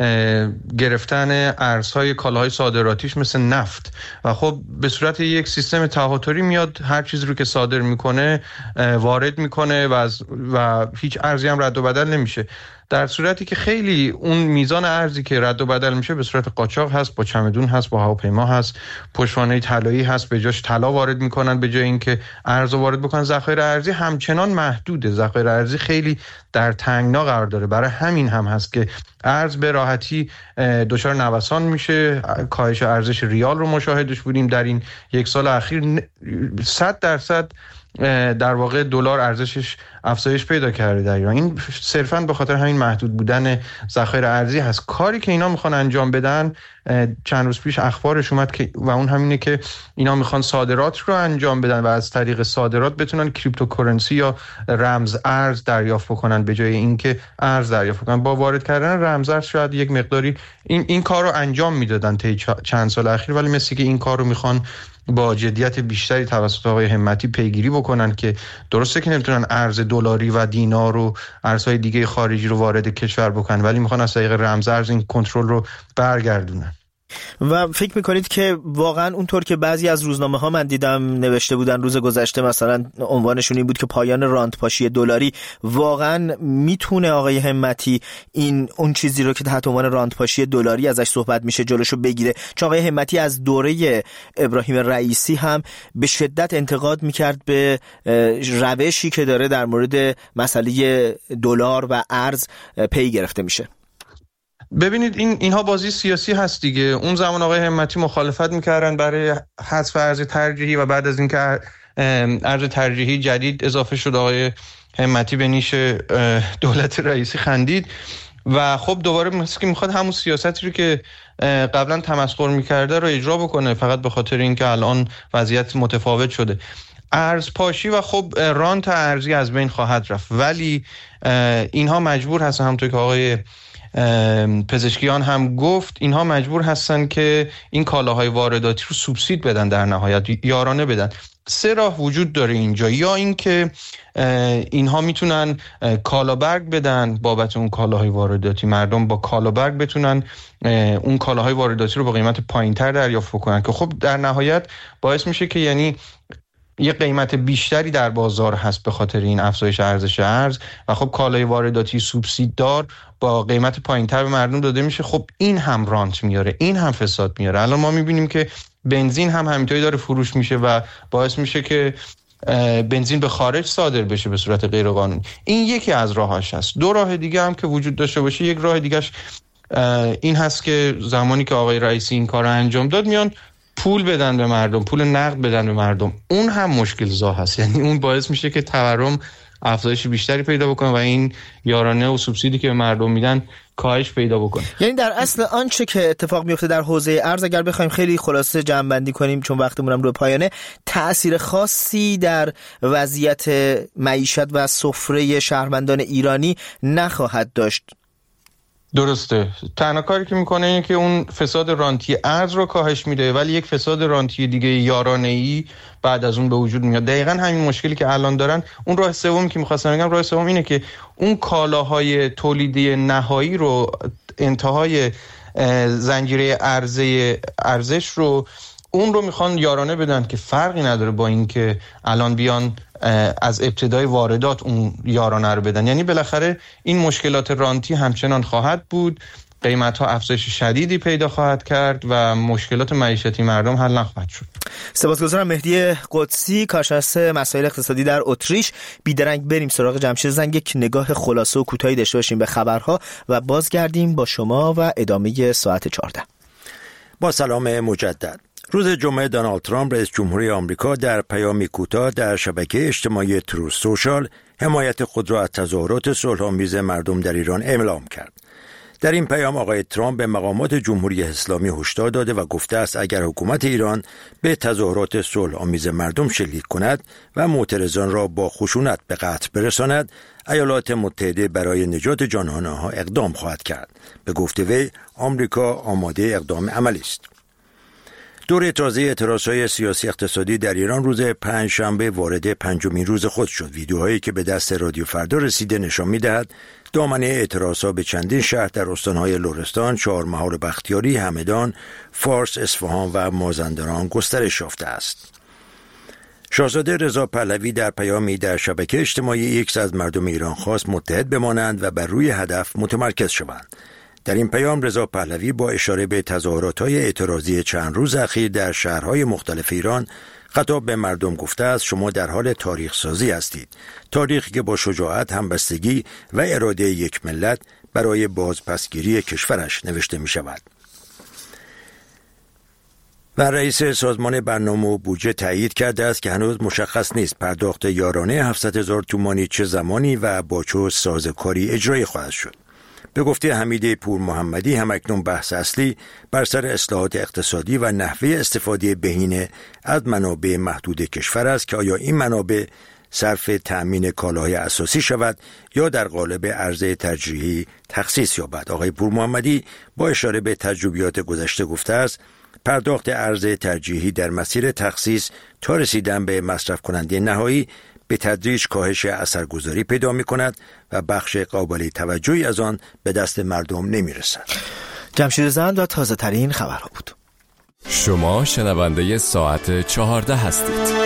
گرفتن ارزهای کالاهای صادراتیش مثل نفت و خب به صورت یک سیستم تهاتری میاد هر چیز رو که صادر میکنه وارد میکنه و, از و هیچ ارزی هم رد و بدل نمیشه، در صورتی که خیلی اون میزان ارزی که رد و بدل میشه به صورت قاچاق هست، با چمدون هست، با هواپیما هست، پشتوانه طلایی هست، به جاش طلا وارد میکنن به جای اینکه ارز وارد بکنن. ذخایر ارزی همچنان محدوده، ذخایر ارزی خیلی در تنگنا قرار داره، برای همین هم هست که ارز به راحتی دچار نوسان میشه. کاهش ارزش ریال رو مشاهدش بودیم در این یک سال اخیر، صد درصد در واقع دلار ارزشش افزایش پیدا کرده در ایران. این صرفاً به خاطر همین محدود بودن ذخایر ارزی هست. کاری که اینا میخوان انجام بدن چند روز پیش اخبارش اومد که و اون همینه که اینا میخوان صادرات رو انجام بدن و از طریق صادرات بتونن کریپتوکارنسی یا رمز ارز دریافت بکنن به جای اینکه ارز دریافت بکنن. با وارد کردن رمز ارز شاید یک مقداری این این کار رو انجام میدادن طی چند سال اخیر، ولی مثل که این کار رو میخوان با جدیت بیشتری توسط آقای همتی پیگیری بکنن که درسته که نمیتونن ارز دلاری و دینار و ارزهای دیگه خارجی رو وارد کشور بکنن، ولی میخوان از طریق رمز ارز این کنترل رو برگردونن. و فکر میکنید که واقعا اونطور که بعضی از روزنامه ها من دیدم نوشته بودن روز گذشته، مثلا عنوانشون این بود که پایان راندپاشی دلاری، واقعا میتونه آقای همتی این اون چیزی رو که تحت عنوان راندپاشی دلاری ازش صحبت میشه جلوشو بگیره؟ چون آقای همتی از دوره ابراهیم رئیسی هم به شدت انتقاد میکرد به روشی که داره در مورد مسئله دلار و ارز پی گرفته میشه. ببینید این اینها بازی سیاسی هست دیگه. اون زمان آقای همتی مخالفت میکردن برای حذف ارز ترجیحی و بعد از اینکه ارز ترجیحی جدید اضافه شد آقای همتی به نیش دولت رئیسی خندید و خب دوباره مثل که میخواد همون سیاستی رو که قبلا تمسخر میکرده رو اجرا بکنه، فقط به خاطر اینکه الان وضعیت متفاوت شده. ارز پاشی و خب رانت ارزی از بین خواهد رفت، ولی اینها مجبور هستن، همونطور که آقای پزشکیان هم گفت، اینها مجبور هستن که این کالاهای وارداتی رو سوبسید بدن، در نهایت یارانه بدن. سه راه وجود داره اینجا، یا اینکه اینها میتونن کالابرگ بدن بابت اون کالاهای وارداتی، مردم با کالابرگ بتونن اون کالاهای وارداتی رو با قیمت پایینتر دریافت کنن که خب در نهایت باعث میشه که یعنی یه قیمت بیشتری در بازار هست به خاطر این افزایش ارزش ارز و خب کالای وارداتی سوبسیددار با قیمت پایینتر به مردم داده میشه. خب این هم رانت میاره، این هم فساد میاره. الان ما میبینیم که بنزین هم همینطوری داره فروش میشه و باعث میشه که بنزین به خارج صادر بشه به صورت غیر قانونی. این یکی از راهاش هست. دو راه دیگه هم که وجود داشته باشه، یک راه دیگهش این هست که زمانی که آقای رئیسی این کار رو انجام داد میان پول بدن به مردم، پول نقد بدن به مردم. اون هم مشکل زا هست، یعنی اون باعث میشه که تورم افزایش بیشتری پیدا بکنه و این یارانه و سوبسیدی که به مردم میدن کاهش پیدا بکنه. یعنی در اصل آنچه که اتفاق میفته در حوزه ارز، اگر بخوایم خیلی خلاصه جمع بندی کنیم چون وقتمون هم رو پایانه، تأثیر خاصی در وضعیت معیشت و سفره شهروندان ایرانی نخواهد داشت. درسته. تنها کاری که میکنه اینه که اون فساد رانتی ارز رو کاهش میده، ولی یک فساد رانتی دیگه یارانه‌ای بعد از اون به وجود میاد. دقیقاً همین مشکلی که الان دارن. اون راه سومی که می‌خواستم بگم، راه سوم اینه که اون کالاهای تولیدی نهایی رو، انتهای زنجیره عرضه ارزش رو، اون رو میخوان یارانه بدن که فرقی نداره با این که الان بیان از ابتدای واردات اون یارانه رو بدن. یعنی بالاخره این مشکلات رانتی همچنان خواهد بود، قیمت‌ها افزایش شدیدی پیدا خواهد کرد و مشکلات معیشتی مردم حل نخواهد شد. سپاسگزارم. مهدی قدسی، کارشناس مسائل اقتصادی در اتریش. بیدرنگ بریم سراغ جمشید زنگ، یک نگاه خلاصه و کوتاهی داشته باشیم به خبرها و بازگردیم با شما و ادامه ساعت چهارده. با سلام مجدد. روز جمعه دونالد ترامپ رئیس جمهوری آمریکا در پیامی کوتاه در شبکه اجتماعی تروث سوشال حمایت خود را از تظاهرات صلح‌آمیز مردم در ایران اعلام کرد. در این پیام آقای ترامپ به مقامات جمهوری اسلامی هشدار داده و گفته است اگر حکومت ایران به تظاهرات صلح‌آمیز مردم شلیک کند و معترضان را با خشونت به قتل برساند، ایالات متحده برای نجات جان آنها اقدام خواهد کرد. به گفته وی آمریکا آماده اقدام عملی است. دور تازه اعتراضهای سیاسی اقتصادی در ایران روز پنجشنبه وارد پنجمین روز خود شد. ویدیوهایی که به دست رادیو فردا رسیده نشان می‌دهد دامنه اعتراضها به چندین شهر در استان‌های لرستان، چهارمحال بختیاری، همدان، فارس، اصفهان و مازندران گسترش یافته است. شاهزاده رضا پهلوی در پیامی در شبکه اجتماعی ایکس از مردم ایران خواست متحد بمانند و بر روی هدف متمرکز شوند. در این پیام رضا پهلوی با اشاره به تظاهرات‌های اعتراضی چند روز اخیر در شهرهای مختلف ایران خطاب به مردم گفته است شما در حال تاریخ سازی هستید، تاریخی که با شجاعت، همبستگی و اراده یک ملت برای بازپسگیری کشورش نوشته می شود. و رئیس سازمان برنامه و بودجه تایید کرده است که هنوز مشخص نیست پرداخت یارانه هفتصد هزار تومانی چه زمانی و با چه سازوکاری اجرایی خواهد شد. به گفته حمید پور محمدی، همکنون بحث اصلی بر سر اصلاحات اقتصادی و نحوه استفاده بهینه از منابع محدود کشور است که آیا این منابع صرف تأمین کالاهای اساسی شود یا در قالب عرضه ترجیحی تخصیص یابد. آقای پور محمدی با اشاره به تجربیات گذشته گفته است پرداخت عرضه ترجیحی در مسیر تخصیص تا رسیدن به مصرف کننده نهایی به تدریج کاهش اثرگذاری پیدا می کند و بخش قابل توجهی از آن به دست مردم نمی رسد. جمشید زند و تازه ترین خبرها بود. شما شنونده ساعت چهارده هستید.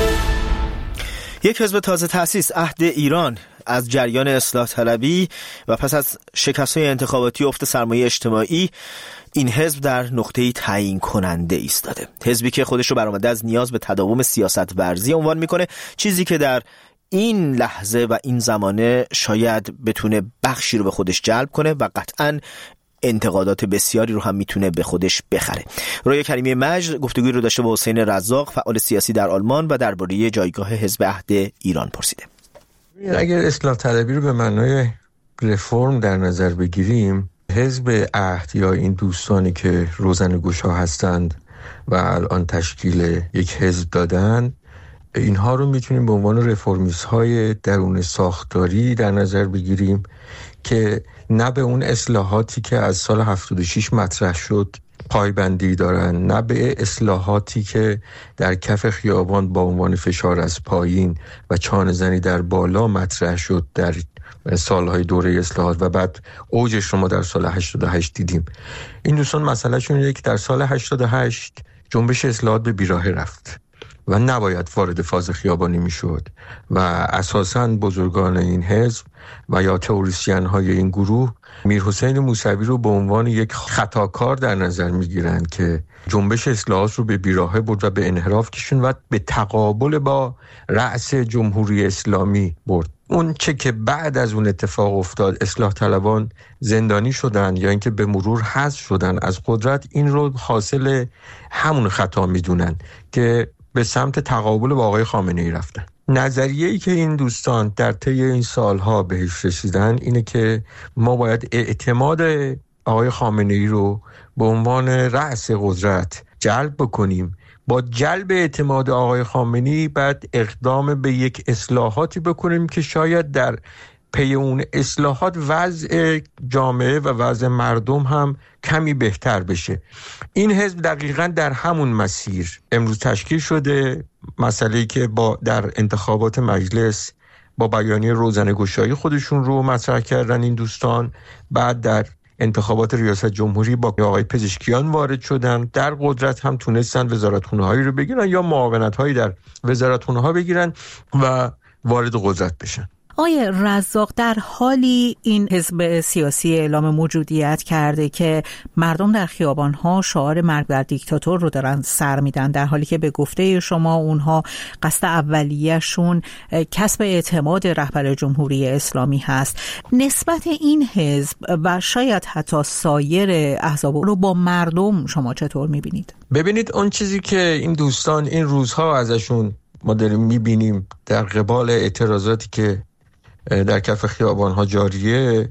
یک حزب تازه تأسیس، عهد ایران، از جریان اصلاح طلبی و پس از شکست‌های انتخاباتی افت سرمایه اجتماعی، این حزب در نقطه‌ای تعیین کننده ایستاده. حزبی که خودش رو برآمده از نیاز به تداوم سیاست ورزی عنوان میکنه، چیزی که در این لحظه و این زمانه شاید بتونه بخشی رو به خودش جلب کنه و قطعاً انتقادات بسیاری رو هم میتونه به خودش بخره. رویا کریمی مجد گفتگوی رو داشته با حسین رزاق، فعال سیاسی در آلمان، و درباره جایگاه حزب عهد ایران پرسیده. اگر اصلاح طلبی رو به معنای رفرم در نظر بگیریم، حزب عهد یا این دوستانی که روزنه‌گشا هستند و الان تشکیل یک حزب دادن، اینها رو میتونیم به عنوان رفرمیست های درون ساختاری در نظر بگیریم که نه به اون اصلاحاتی که از سال هفتاد و شش مطرح شد پایبندی دارن، نه به اصلاحاتی که در کف خیابان با عنوان فشار از پایین و چانه زنی در بالا مطرح شد در سالهای دوره اصلاحات و بعد اوجش رو ما در سال هشتاد و هشت دیدیم. این دوستان مسئله شون اینه که در سال هشتاد و هشت جنبش اصلاحات به بیراهه رفت و نباید وارد فاز خیابانی میشد و اساساً بزرگان این حزب و یا تئوریسین های این گروه میرحسین موسوی رو به عنوان یک خطاکار در نظر میگیرند که جنبش اصلاحات رو به بیراهه برد و به انحراف کشوند و به تقابل با رأس جمهوری اسلامی برد. اون چه که بعد از اون اتفاق افتاد، اصلاح طلبان زندانی شدن یا اینکه به مرور حذف شدن از قدرت، این رو حاصل همون خطا میدونن که به سمت تقابل با آقای خامنه‌ای رفتن. نظریه‌ای که این دوستان در طی این سالها بهش رسیدن اینه که ما باید اعتماد آقای خامنه‌ای رو به عنوان رأس قدرت جلب بکنیم. با جلب اعتماد آقای خامنه‌ای بعد اقدام به یک اصلاحاتی بکنیم که شاید در پی اون اصلاحات وضع جامعه و وضع مردم هم کمی بهتر بشه. این حزب دقیقاً در همون مسیر امروز تشکیل شده. مسئله‌ای که با در انتخابات مجلس با بیانیه روزنه‌گشایی خودشون رو مطرح کردن این دوستان، بعد در انتخابات ریاست جمهوری با آقای پزشکیان وارد شدن، در قدرت هم تونستن وزارتخونه‌هایی رو بگیرن یا معاونت‌هایی در وزارتخونه‌ها بگیرن و وارد قدرت بشن. آقای رزاق، در حالی این حزب سیاسی اعلام موجودیت کرده که مردم در خیابان‌ها شعار مرگ بر دیکتاتور رو دارن سر میدن، در حالی که به گفته شما اونها قصد اولیه‌شون کسب اعتماد رهبر جمهوری اسلامی هست. نسبت این حزب و شاید حتی سایر احزاب رو با مردم شما چطور می‌بینید؟ ببینید، اون چیزی که این دوستان این روزها ازشون ما داریم می‌بینیم در قبال اعتراضاتی که در کف خیابان‌ها جاریه،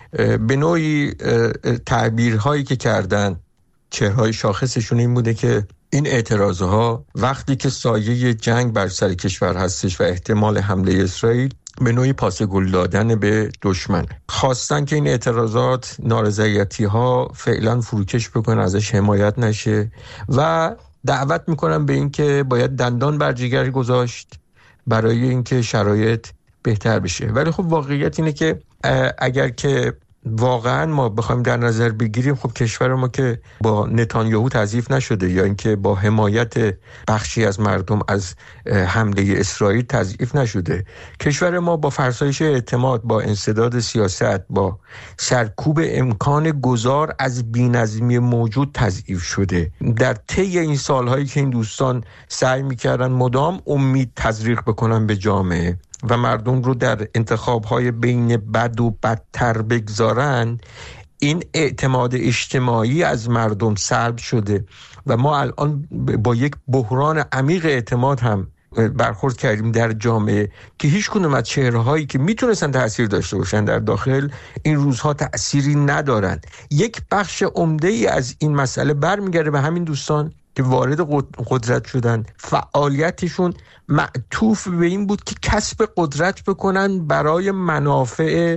به نوعی تعبیرهایی که کردن، چهرهای شاخصشون این بوده که این اعتراضها وقتی که سایه جنگ بر سر کشور هستش و احتمال حمله اسرائیل، به نوعی پاس گل دادن به دشمن. خواستن که این اعتراضات، نارضایتی‌ها فعلا فروکش بکنن، ازش حمایت نشه و دعوت میکنن به این که باید دندان بر جگر گذاشت برای اینکه شرایط بهتر بشه. ولی خب واقعیت اینه که اگر که واقعا ما بخوایم در نظر بگیریم، خب کشور ما که با نتانیاهو تضعیف نشده یا اینکه با حمایت بخشی از مردم از حمله اسرائیل تضعیف نشده. کشور ما با فرسایش اعتماد، با انسداد سیاست، با سرکوب امکان گذار از بی‌نظمی موجود تضعیف شده. در طی این سالهایی که این دوستان سعی می‌کردن مدام امید تزریق بکنن به جامعه و مردم رو در انتخاب‌های بین بد و بدتر بگذارن، این اعتماد اجتماعی از مردم سلب شده و ما الان با یک بحران عمیق اعتماد هم برخورد کردیم در جامعه که هیچ کدوم از چهره‌هایی که میتونستن تأثیر داشته باشن در داخل این روزها تأثیری ندارن. یک بخش عمده‌ای از این مسئله برمیگرده به همین دوستان که وارد قدرت شدن. فعالیتشون معطوف به این بود که کسب قدرت بکنن برای منافع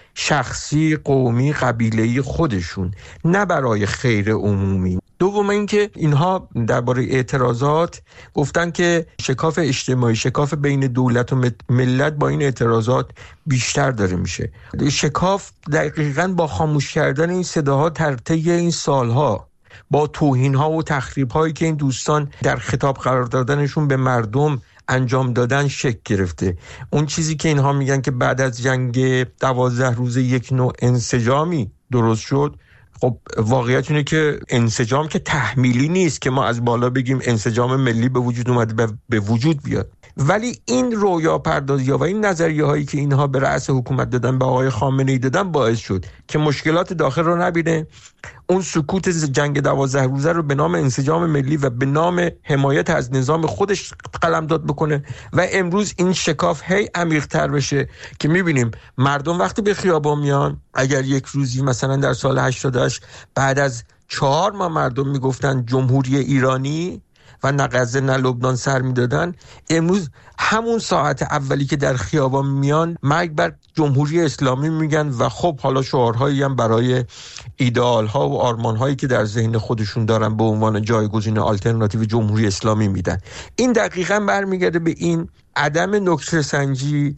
شخصی، قومی، قبیله‌ای خودشون، نه برای خیر عمومی. دوم اینکه اینها درباره اعتراضات گفتن که شکاف اجتماعی، شکاف بین دولت و ملت با این اعتراضات بیشتر داره میشه. شکاف دقیقاً با خاموش کردن این صداها در طی این سالها، با توهین‌ها و تخریب‌هایی که این دوستان در خطاب قرار دادنشون به مردم انجام دادن شکل گرفته. اون چیزی که اینها میگن که بعد از جنگ دوازده روز یک نوع انسجامی درست شد، خب واقعیت اینه که انسجام که تحمیلی نیست که ما از بالا بگیم انسجام ملی به وجود اومده به وجود بیاد. ولی این رویا پردازی‌ها و این نظریه هایی که اینها به رأس حکومت دادن، به آقای خامنه‌ای دادن، باعث شد که مشکلات داخل رو نبینه. اون سکوت جنگ دوازده روزه رو به نام انسجام ملی و به نام حمایت از نظام خودش قلمداد بکنه و امروز این شکاف هی عمیق‌تر بشه که می‌بینیم مردم وقتی به خیابان میان، اگر یک روزی مثلا در سال هشتاد و هشت بعد از چهار ماه مردم میگفتن جمهوری ایرانی و نه غزه نه لبنان سر میدادن، امروز همون ساعت اولی که در خیابان میان مرگ بر جمهوری اسلامی میگن و خب حالا شعارهایی هم برای ایدئال‌ها و آرمان‌هایی که در ذهن خودشون دارن به عنوان جایگزین آلترناتیو جمهوری اسلامی میدن. این دقیقاً برمیگرده به این عدم نکته سنجی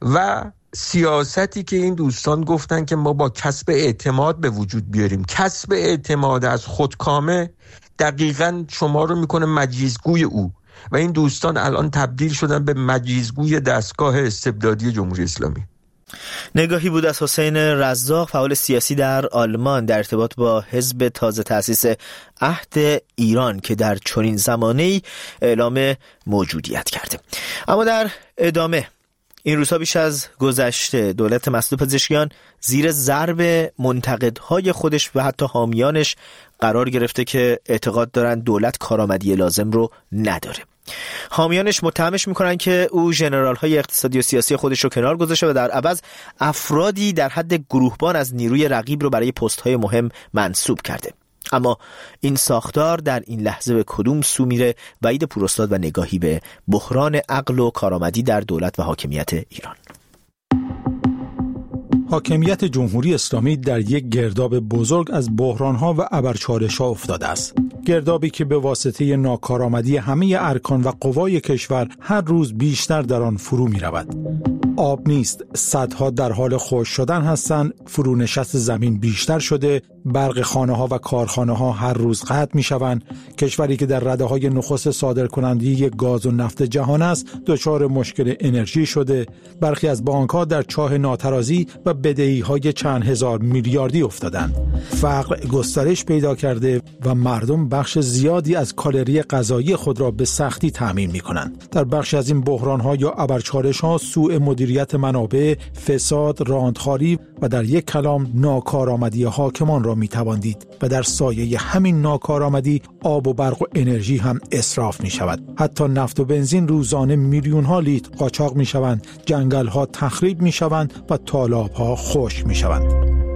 و سیاستی که این دوستان گفتن که ما با کسب اعتماد به وجود بیاریم. کسب اعتماد از خودکامه دقیقاً شما رو میکنه مجیزگوی او و این دوستان الان تبدیل شدن به مجیزگوی دستگاه استبدادی جمهوری اسلامی. نگاهی بود از حسین رزاق، فعال سیاسی در آلمان، در ارتباط با حزب تازه تأسیس عهد ایران که در چنین زمانه‌ای اعلام موجودیت کرده. اما در ادامه این روزها بیش از گذشته دولت مسعود پزشکیان زیر ضرب منتقدهای خودش و حتی حامیانش قرار گرفته که اعتقاد دارن دولت کارآمدی لازم رو نداره. حامیانش متهمش میکنن که او ژنرال های اقتصادی و سیاسی خودش رو کنار گذاشته و در عوض افرادی در حد گروهبان از نیروی رقیب رو برای پست های مهم منصوب کرده. اما این ساختار در این لحظه به کدوم سو میره؟ وحید پوراستاد و نگاهی به بحران عقل و کارآمدی در دولت و حاکمیت ایران. حاکمیت جمهوری اسلامی در یک گرداب بزرگ از بحران‌ها و ابرچالش‌ها افتاده است. گردابی که به واسطه ناکارآمدی همه ارکان و قوای کشور هر روز بیشتر در آن فرو می‌رود. آب نیست، سدها در حال خشک شدن هستند، فرونشست زمین بیشتر شده، برق خانه‌ها و کارخانه‌ها هر روز قطع می‌شوند. کشوری که در رده‌های نخست صادرکننده گاز و نفت جهان است، دچار مشکل انرژی شده. برخی از بانک‌ها در چاه ناترازی و بدهی‌های چند هزار میلیاردی افتادند. فقر گسترش پیدا کرده و مردم بخش زیادی از کالری غذایی خود را به سختی تامین می‌کنند. در بخش از این بحران‌ها یا ابرچالش‌ها سوء مدیریت منابع، فساد، راندخواری و در یک کلام ناکارآمدی حاکمان را می‌توان دید و در سایه همین ناکارآمدی آب و برق و انرژی هم اسراف می‌شود. حتی نفت و بنزین روزانه میلیون‌ها لیتر قاچاق می‌شوند، جنگل‌ها تخریب می‌شوند و تالاب‌ها خشک می‌شوند.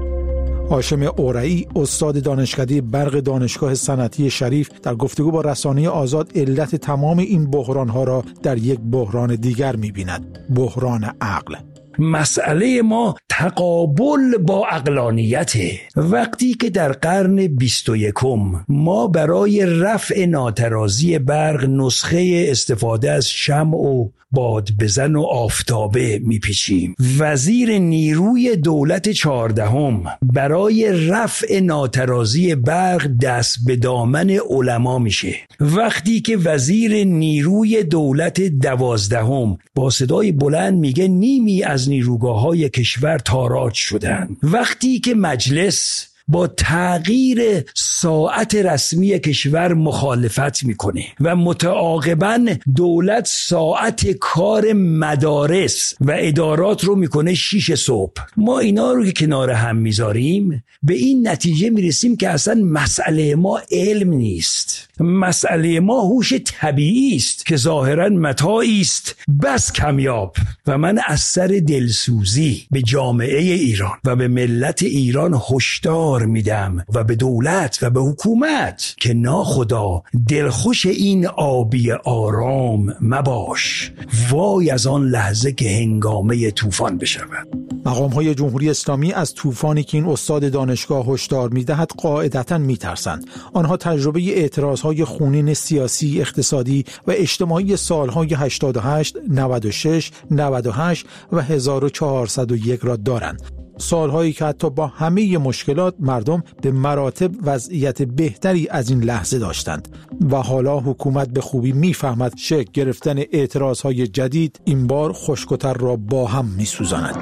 هاشم اورئی، استاد دانشکده برق دانشگاه صنعتی شریف، در گفتگو با رسانه آزاد علت تمام این بحران‌ها را در یک بحران دیگر می‌بیند: بحران عقل. مسئله ما تقابل با عقلانیته. وقتی که در قرن بیست و یکم ما برای رفع ناترازی برق نسخه استفاده از شمع و باد بزن و آفتابه میپیچیم، وزیر نیروی دولت چهاردهم برای رفع ناترازی برق دست به دامن علما میشه. وقتی که وزیر نیروی دولت دوازدهم با صدای بلند میگه نیمی از نیروگاه‌های کشور تاراج شدن. وقتی که مجلس با تغییر ساعت رسمی کشور مخالفت میکنه و متعاقباً دولت ساعت کار مدارس و ادارات رو میکنه شیش صبح، ما اینا رو که کنار هم میذاریم به این نتیجه میرسیم که اصلا مسئله ما علم نیست، مسئله ما هوش طبیعی است که ظاهراً متاعی است بس کمیاب. و من از سر دلسوزی به جامعه ایران و به ملت ایران هشدار میدم و به دولت و به حکومت که ناخدا دلخوش این آبی آرام مباش، وای از آن لحظه که هنگامه طوفان بشود. مقام‌های جمهوری اسلامی از طوفانی که این استاد دانشگاه هشدار می‌دهد قاعدتاً می‌ترسند. آنها تجربه اعتراض‌های خونین سیاسی، اقتصادی و اجتماعی سال‌های هشتاد و هشت، نود و شش، نود و هشت و هزار و چهارصد و یک را دارند. سالهایی که حتی با همه مشکلات مردم به مراتب وضعیت بهتری از این لحظه داشتند و حالا حکومت به خوبی میفهمد شکل گرفتن اعتراضهای جدید این بار خشک‌وتر را با هم میسوزاند.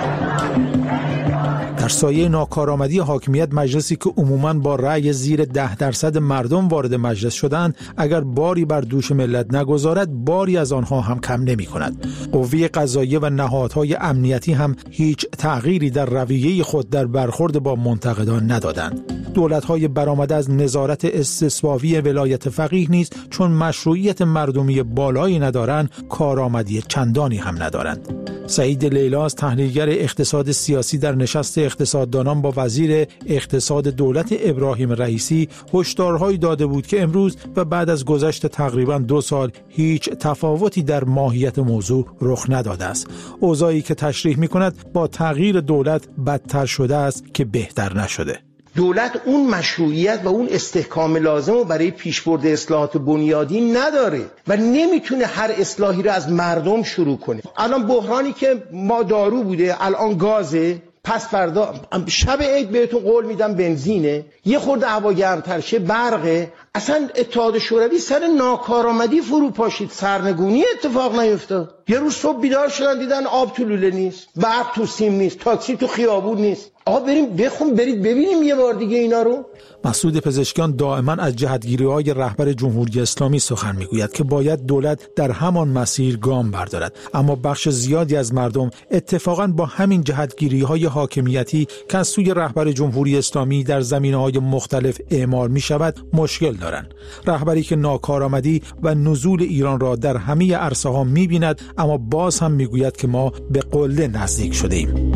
در سایه ناکارآمدی حاکمیت، مجلسی که عموماً با رأی زیر ده درصد مردم وارد مجلس شدند، اگر باری بر دوش ملت نگذارد باری از آنها هم کم نمی کند. قوه قضاییه و نهادهای امنیتی هم هیچ تغییری در رویه خود در برخورد با منتقدان ندادند. دولت‌های برآمده از نظارت استثباوی ولایت فقیه نیز چون مشروعیت مردمی بالایی ندارند، کارآمدی چندانی هم ندارند. سعید لیلاس، تحلیلگر اقتصاد سیاسی، در نشست اقتصاددانان با وزیر اقتصاد دولت ابراهیم رئیسی هشدارهایی داده بود که امروز و بعد از گذشت تقریباً دو سال هیچ تفاوتی در ماهیت موضوع رخ نداده است. اوضاعی که تشریح می‌کند با تغییر دولت بدتر شده است که بهتر نشده. دولت اون مشروعیت و اون استحکام لازم رو برای پیشبرد اصلاحات بنیادی نداره و نمیتونه هر اصلاحی رو از مردم شروع کنه. الان بحرانی که ما دارو بوده الان گازه، پس فردا شب عید بهتون قول میدم بنزینه، یه خورده هوا گرمتر شه برقه. اصلا اتحاد شوروی سر ناکارآمدی فرو پاشید، سرنگونی اتفاق نیفتاد. یه روز صبح بیدار شدن دیدن آب تو لوله نیست، برق تو سیم نیست، تاکسی تو خیابون نیست. آقا بریم بخون برید ببینیم یه بار دیگه اینا رو. مسعود پزشکیان دائما از جهتگیری‌های رهبر جمهوری اسلامی سخن میگوید که باید دولت در همان مسیر گام بردارد، اما بخش زیادی از مردم اتفاقاً با همین جهتگیری‌های حاکمیتی که از سوی رهبر جمهوری اسلامی در زمینه‌های مختلف اعمال می‌شود مشکل دارند. رهبری که ناکارآمدی و نزول ایران را در همه عرصه‌ها می‌بیند، اما باز هم می‌گوید که ما به قله نزدیک شده‌ایم.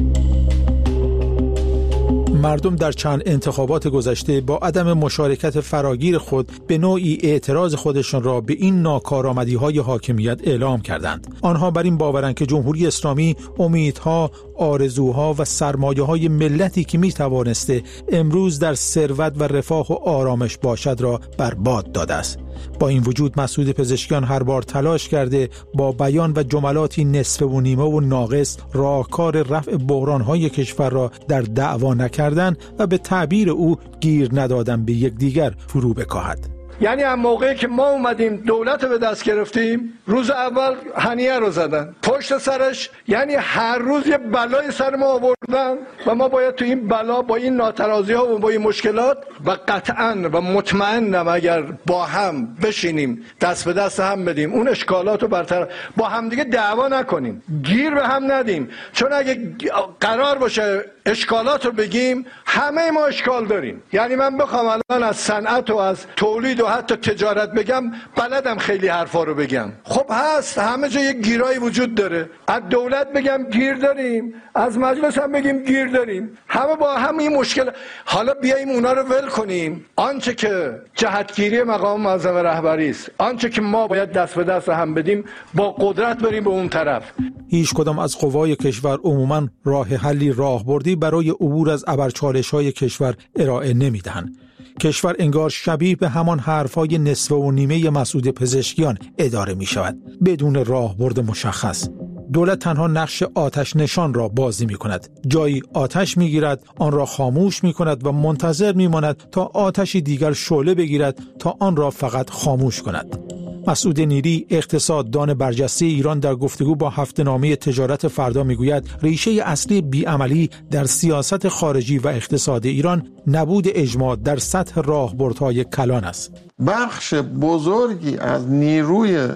مردم در چند انتخابات گذشته با عدم مشارکت فراگیر خود به نوعی اعتراض خودشان را به این ناکارآمدی‌های حاکمیت اعلام کردند. آنها بر این باورند که جمهوری اسلامی امیدها، آرزوها و سرمایه‌های ملتی که می‌توانسته امروز در ثروت و رفاه و آرامش باشد را برباد داده است. با این وجود مسعود پزشکیان هر بار تلاش کرده با بیان و جملاتی نصف و نیمه و ناقص راهکار رفع بحران‌های کشور را در دعوا نکردن و به تعبیر او گیر ندادن به یکدیگر فرو بکاهد. یعنی هم موقعی که ما اومدیم دولت به دست گرفتیم، روز اول هنیه رو زدن، پشت سرش یعنی هر روز یه بلای سر ما آوردن و ما باید تو این بلا با این ناترازی ها و با این مشکلات و قطعاً و مطمئنم اگر با هم بشینیم دست به دست هم بدیم اون اشکالات رو برطرف، با هم دیگه دعوا نکنیم، گیر به هم ندیم، چون اگه قرار باشه اشکالات رو بگیم همه ما اشکال داریم. یعنی من بخوام الان از صنعت و از تولید و حتی تجارت بگم، بلدم خیلی حرفا رو بگم، خب هست همه جا یک گیرایی وجود داره. از دولت بگم گیر داریم، از مجلس هم بگیم گیر داریم، همه با هم این مشکل. حالا بیاییم اونا رو ول کنیم. آنچه که جهتگیری مقام معظم رهبری است، آنچه که ما باید دست به دست هم بدیم، با قدرت بریم به اون طرف. هیچ کدام از قوای کشور عموماً راه حلی راهبردی برای عبور از ابرچالش‌های کشور ارائه نمی‌دهند. کشور انگار شبیه به همان حرفای نصف و نیمه مسعود پزشکیان اداره می شود، بدون راهبرد مشخص. دولت تنها نقش آتش نشان را بازی می کند. جایی آتش می گیرد، آن را خاموش می کند و منتظر می ماند تا آتشی دیگر شعله بگیرد تا آن را فقط خاموش کند. مسعود نیری، اقتصاددان برجسته ایران، در گفتگو با هفته‌نامه تجارت فردا میگوید ریشه اصلی بیعملی در سیاست خارجی و اقتصاد ایران نبود اجماع در سطح راهبردهای کلان است. بخش بزرگی از نیروی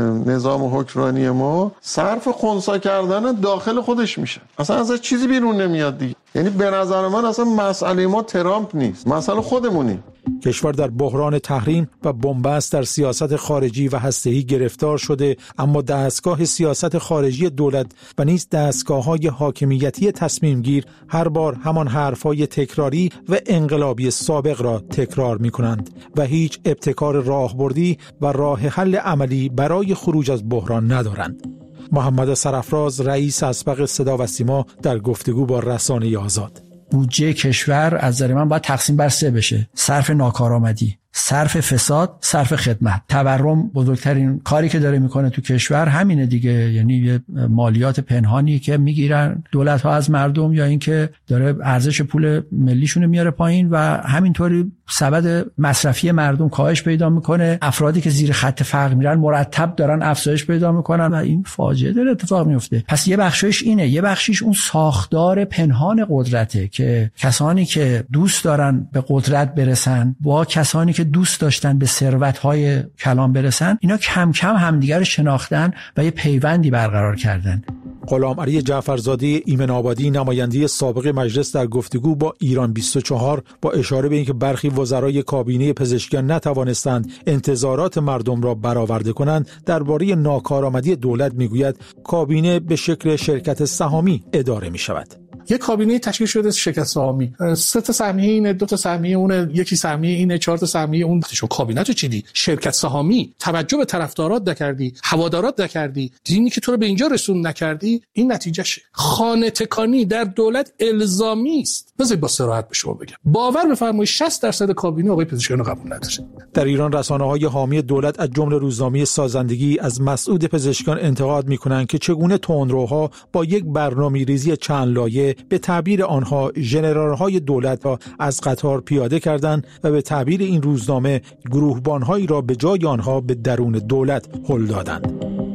نظام حکمرانی ما صرف خنثی کردن داخل خودش میشه، اصلا از چیزی بیرون نمیاد دیگه. یعنی به نظر من اصلا مسئله ما ترامپ نیست، مسئله خودمونی. کشور در بحران تحریم و بنبست در سیاست خارجی و هسته‌ای گرفتار شده، اما دستگاه سیاست خارجی دولت و نیز دستگاه‌های حاکمیتی تصمیم گیر هر بار همان حرف‌های تکراری و انقلابی سابق را تکرار می‌کنند و هیچ ابتکار راهبردی و راه حل عملی برای خروج از بحران ندارند. محمد سرافراز، رئیس اسبق صدا و سیما، در گفتگو با رسانه آزاد: بودجه کشور از نظر من باید تقسیم بر سه بشه: صرف ناکارآمدی، صرف فساد، صرف خدمت. تورم بزرگترین کاری که داره میکنه تو کشور همینه دیگه، یعنی مالیات پنهانی که میگیرن دولت ها از مردم، یا اینکه داره ارزش پول ملیشون میاره پایین و همینطوری سبد مصرفی مردم کاهش پیدا میکنه. افرادی که زیر خط فقر میرن مرتب دارن افزایش پیدا میکنن و این فاجعه داره اتفاق میفته. پس یه بخشش اینه، یه بخشش اون ساختار پنهان قدرته که کسانی که دوست دارن به قدرت برسن با کسانی که دوست داشتن به ثروت‌های کلان برسن، اینا کم کم همدیگر رو شناختن و یه پیوندی برقرار کردن. غلام علی جعفرزاده ایمن آبادی، نماینده سابق مجلس، در گفتگو با ایران بیست و چهار با اشاره به اینکه برخی وزرای کابینه پزشکیان نتوانستند انتظارات مردم را برآورده کنند، درباره ناکارآمدی دولت میگوید کابینه به شکل شرکت سهامی اداره می شود. یک کابینه تشکیل شده شرکت سهامی، سه تا سهمیه اینه، دو تا سهمیه اونه، یکی سهمیه اینه، چهار تا سهمیه اون. شو کابینه تو چیدی؟ شرکت سهامی. توجه به طرفدارات نکردی، هوادارات نکردی، دینی که تو رو به اینجا رسون نکردی، این نتیجهشه. خانه تکانی در دولت الزامی است. بذار با صراحت به شما بگم، باور بفرمایید شصت درصد کابینه آقای پزشکیان رو قبول نداره. در ایران رسانه‌های حامی دولت از جمله روزنامه سازندگی از مسعود پزشکیان انتقاد می‌کنند که چگونه تندروها با یک برنامه‌ریزی چند لایه به تعبیر آنها ژنرال‌های دولت را از قطار پیاده کردند و به تعبیر این روزنامه گروهبان‌هایی را به جای آنها به درون دولت هل دادند.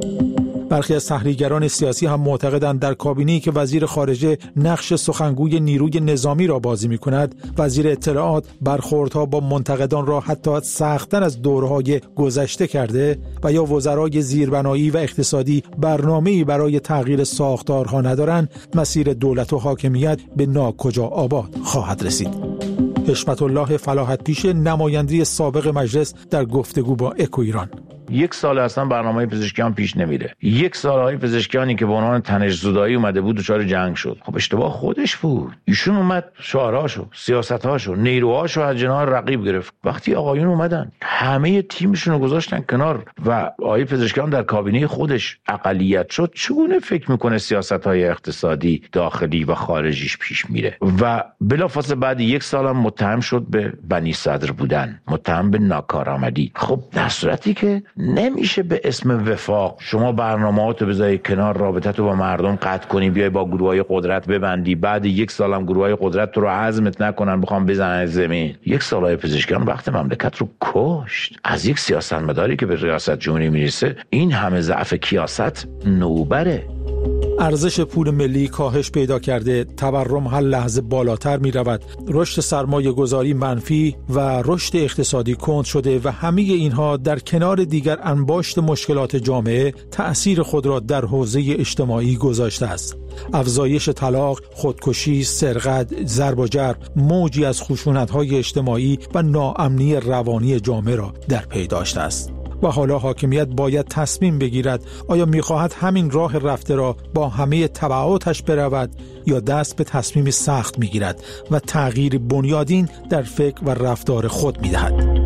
برخی از تحلیلگران سیاسی هم معتقدند در کابینه‌ای که وزیر خارجه نقش سخنگوی نیروی نظامی را بازی می‌کند، وزیر اطلاعات برخوردها با منتقدان را حتی سخت‌تر از دوره‌های گذشته کرده و یا وزرای زیربنایی و اقتصادی برنامه‌ای برای تغییر ساختارها ندارند، مسیر دولت و حاکمیت به ناکجا آباد خواهد رسید. حشمت الله فلاحت پیش نماینده سابق مجلس در گفتگو با اکو ایران: یک سال اصلا برنامه پزشکیان پیش نمیره. یک سال های پزشکیانی که به عنوان تنش زدایی اومده بود دچار جنگ شد. خب اشتباه خودش بود. ایشون اومد شعارهاشو، سیاستاشو، نیروهاشو از جناح رقیب گرفت. وقتی آقایون اومدن همه تیمشون رو گذاشتن کنار و آقای پزشکیان در کابینه خودش اقلیت شد، چگونه فکر میکنه سیاست‌های اقتصادی داخلی و خارجیش پیش میره؟ و بلافاصله بعد یک سال هم متهم شد به بنی صدر بودن، متهم به ناکارآمدی. خب در صورتی که نمیشه به اسم وفاق شما برنامه‌هاتو بذاری کنار، رابطه‌تو با مردم قطع کنی، بیای با گروهای قدرت ببندی، بعد یک سال هم گروهای قدرت تو رو عزمت نکنن بخوام بزنن زمین. یک سالای پزشکان وقت مملکت رو کشت. از یک سیاستمداری که به ریاست جمهوری میرسه این همه ضعف کیاست نوبره. ارزش پول ملی کاهش پیدا کرده، تورم هر لحظه بالاتر می رود، رشد سرمایه گذاری منفی و رشد اقتصادی کند شده و همه اینها در کنار دیگر انباشت مشکلات جامعه تأثیر خود را در حوزه اجتماعی گذاشته است. افزایش طلاق، خودکشی، سرقت، ضرب و جرح موجی از خشونت‌های اجتماعی و ناامنی روانی جامعه را در پی داشته است. و حالا حاکمیت باید تصمیم بگیرد آیا می‌خواهد همین راه رفته را با همه تبعاتش برود یا دست به تصمیم سخت می‌گیرد و تغییر بنیادین در فکر و رفتار خود می‌دهد.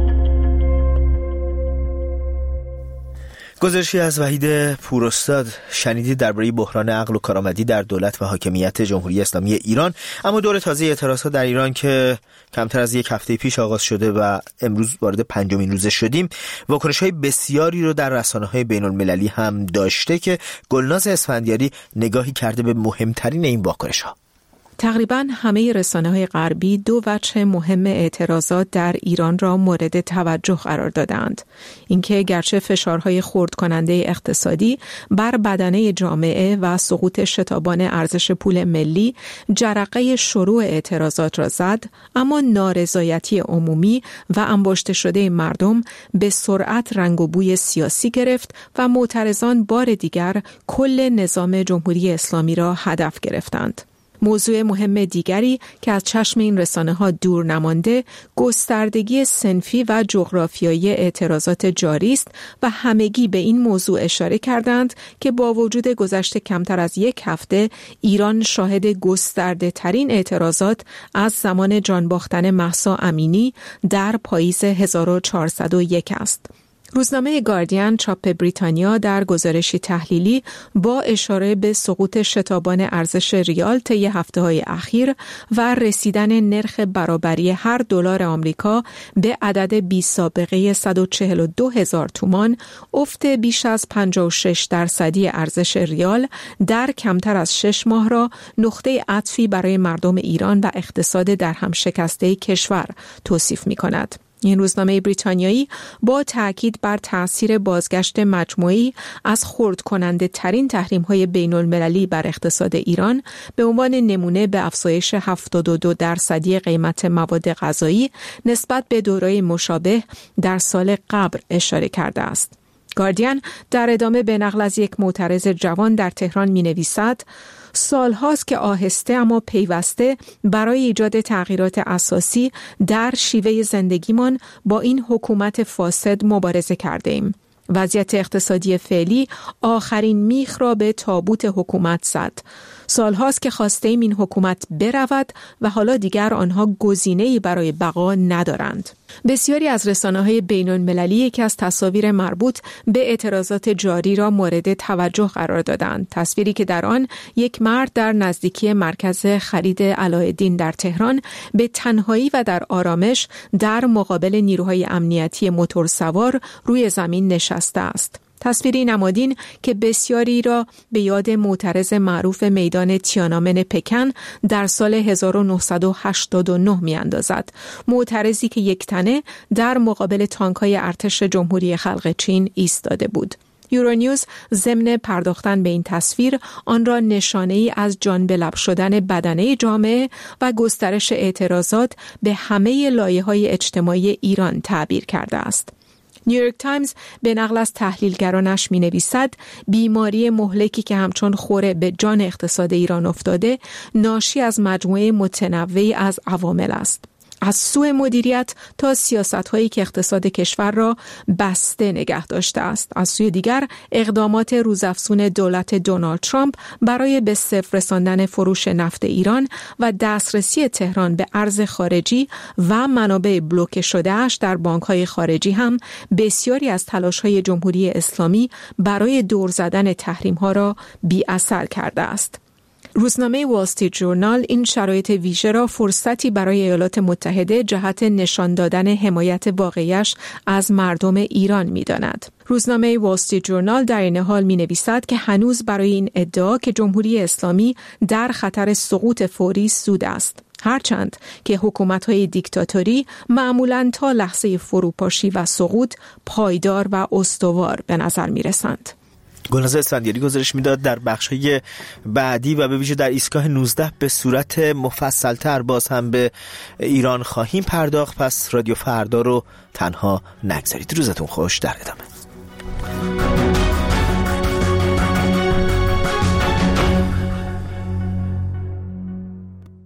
گزارشی از وحید پوراستاد شنیدید درباره بحران عقل و کارآمدی در دولت و حاکمیت جمهوری اسلامی ایران. اما دور تازه اعتراضات در ایران که کمتر از یک هفته پیش آغاز شده و امروز وارد پنجمین روز شدیم، واکنش‌های بسیاری رو در رسانه‌های بین‌المللی هم داشته که گلناز اسفندیاری نگاهی کرده به مهمترین این واکنش‌ها. تقریباً همه رسانه‌های غربی دو وجه مهم اعتراضات در ایران را مورد توجه قرار دادند. اینکه گرچه فشارهای خرد کننده اقتصادی بر بدنه جامعه و سقوط شتابان ارزش پول ملی جرقه شروع اعتراضات را زد، اما نارضایتی عمومی و انباشته شده مردم به سرعت رنگ و بوی سیاسی گرفت و معترضان بار دیگر کل نظام جمهوری اسلامی را هدف گرفتند. موضوع مهم دیگری که از چشم این رسانه‌ها دور نمانده، گستردگی صنفی و جغرافیایی اعتراضات جاری است و همگی به این موضوع اشاره کردند که با وجود گذشت کمتر از یک هفته، ایران شاهد گسترده ترین اعتراضات از زمان جان باختن مهسا امینی در پاییز هزار و چهارصد و یک است. روزنامه گاردین چاپ بریتانیا در گزارشی تحلیلی با اشاره به سقوط شتابان ارزش ریال طی هفته‌های اخیر و رسیدن نرخ برابری هر دلار آمریکا به عدد بی سابقه صد و چهل و دو هزار تومان، افت بیش از پنجاه و شش درصدی ارزش ریال در کمتر از شش ماه را نقطه عطفی برای مردم ایران و اقتصاد در هم شکسته کشور توصیف می‌کند. این روزنامه بریتانیایی با تاکید بر تأثیر بازگشت مجموعی از خرد کننده ترین تحریم های بین المللی بر اقتصاد ایران به عنوان نمونه به افزایش هفتاد و دو درصدی قیمت مواد غذایی نسبت به دوره‌ای مشابه در سال قبل اشاره کرده است. گاردین در ادامه به نقل از یک معترض جوان در تهران می نویسد: سال هاست که آهسته اما پیوسته برای ایجاد تغییرات اساسی در شیوه زندگیمان با این حکومت فاسد مبارزه کرده ایم. وضعیت اقتصادی فعلی آخرین میخ را به تابوت حکومت زد. سال هاست که خواسته ایم این حکومت برود و حالا دیگر آنها گزینه‌ای برای بقا ندارند. بسیاری از رسانه‌های بین‌المللی که از تصاویر مربوط به اعتراضات جاری را مورد توجه قرار دادند. تصویری که در آن یک مرد در نزدیکی مرکز خرید علاءالدین در تهران به تنهایی و در آرامش در مقابل نیروهای امنیتی موتورسوار روی زمین نشسته است. تصویری نمادین که بسیاری را به یاد معترض معروف میدان تیانانمن پکن در سال هزار و نهصد و هشتاد و نه می اندازد. معترضی که یک تنه در مقابل تانک‌های ارتش جمهوری خلق چین ایستاده بود. یورونیوز ضمن پرداختن به این تصویر آن را نشانه‌ای از جان به لب شدن بدنه جامعه و گسترش اعتراضات به همه لایه‌های اجتماعی ایران تعبیر کرده است. نیویورک تایمز به نقل از تحلیلگرانش می نویسد بیماری مهلکی که همچون خوره به جان اقتصاد ایران افتاده ناشی از مجموعه متنوعی از عوامل است. از سوء مدیریت تا سیاست‌هایی که اقتصاد کشور را بسته نگه داشته است. از سوی دیگر اقدامات روزافزون دولت دونالد ترامپ برای به صفر رساندن فروش نفت ایران و دسترسی تهران به ارز خارجی و منابع بلوکه شده‌اش در بانک‌های خارجی هم بسیاری از تلاش‌های جمهوری اسلامی برای دور زدن تحریم‌ها را بی‌اثر کرده است. روزنامه وال استریت جورنال این شرایط ویژه را فرصتی برای ایالات متحده جهت نشان دادن حمایت واقعیش از مردم ایران می‌داند. روزنامه وال استریت جورنال در این حال می‌نویسد که هنوز برای این ادعا که جمهوری اسلامی در خطر سقوط فوری زود است. هرچند که حکومت‌های دیکتاتوری معمولاً تا لحظه فروپاشی و سقوط پایدار و استوار به نظر می‌رسند. گلناز اسفندیاری گزارش میداد در بخش‌های بعدی و به ویژه در ایستگاه نوزده به صورت مفصل‌تر باز هم به ایران خواهیم پرداخت. پس رادیو فردا رو تنها نگذارید. روزتون خوش. در ادامه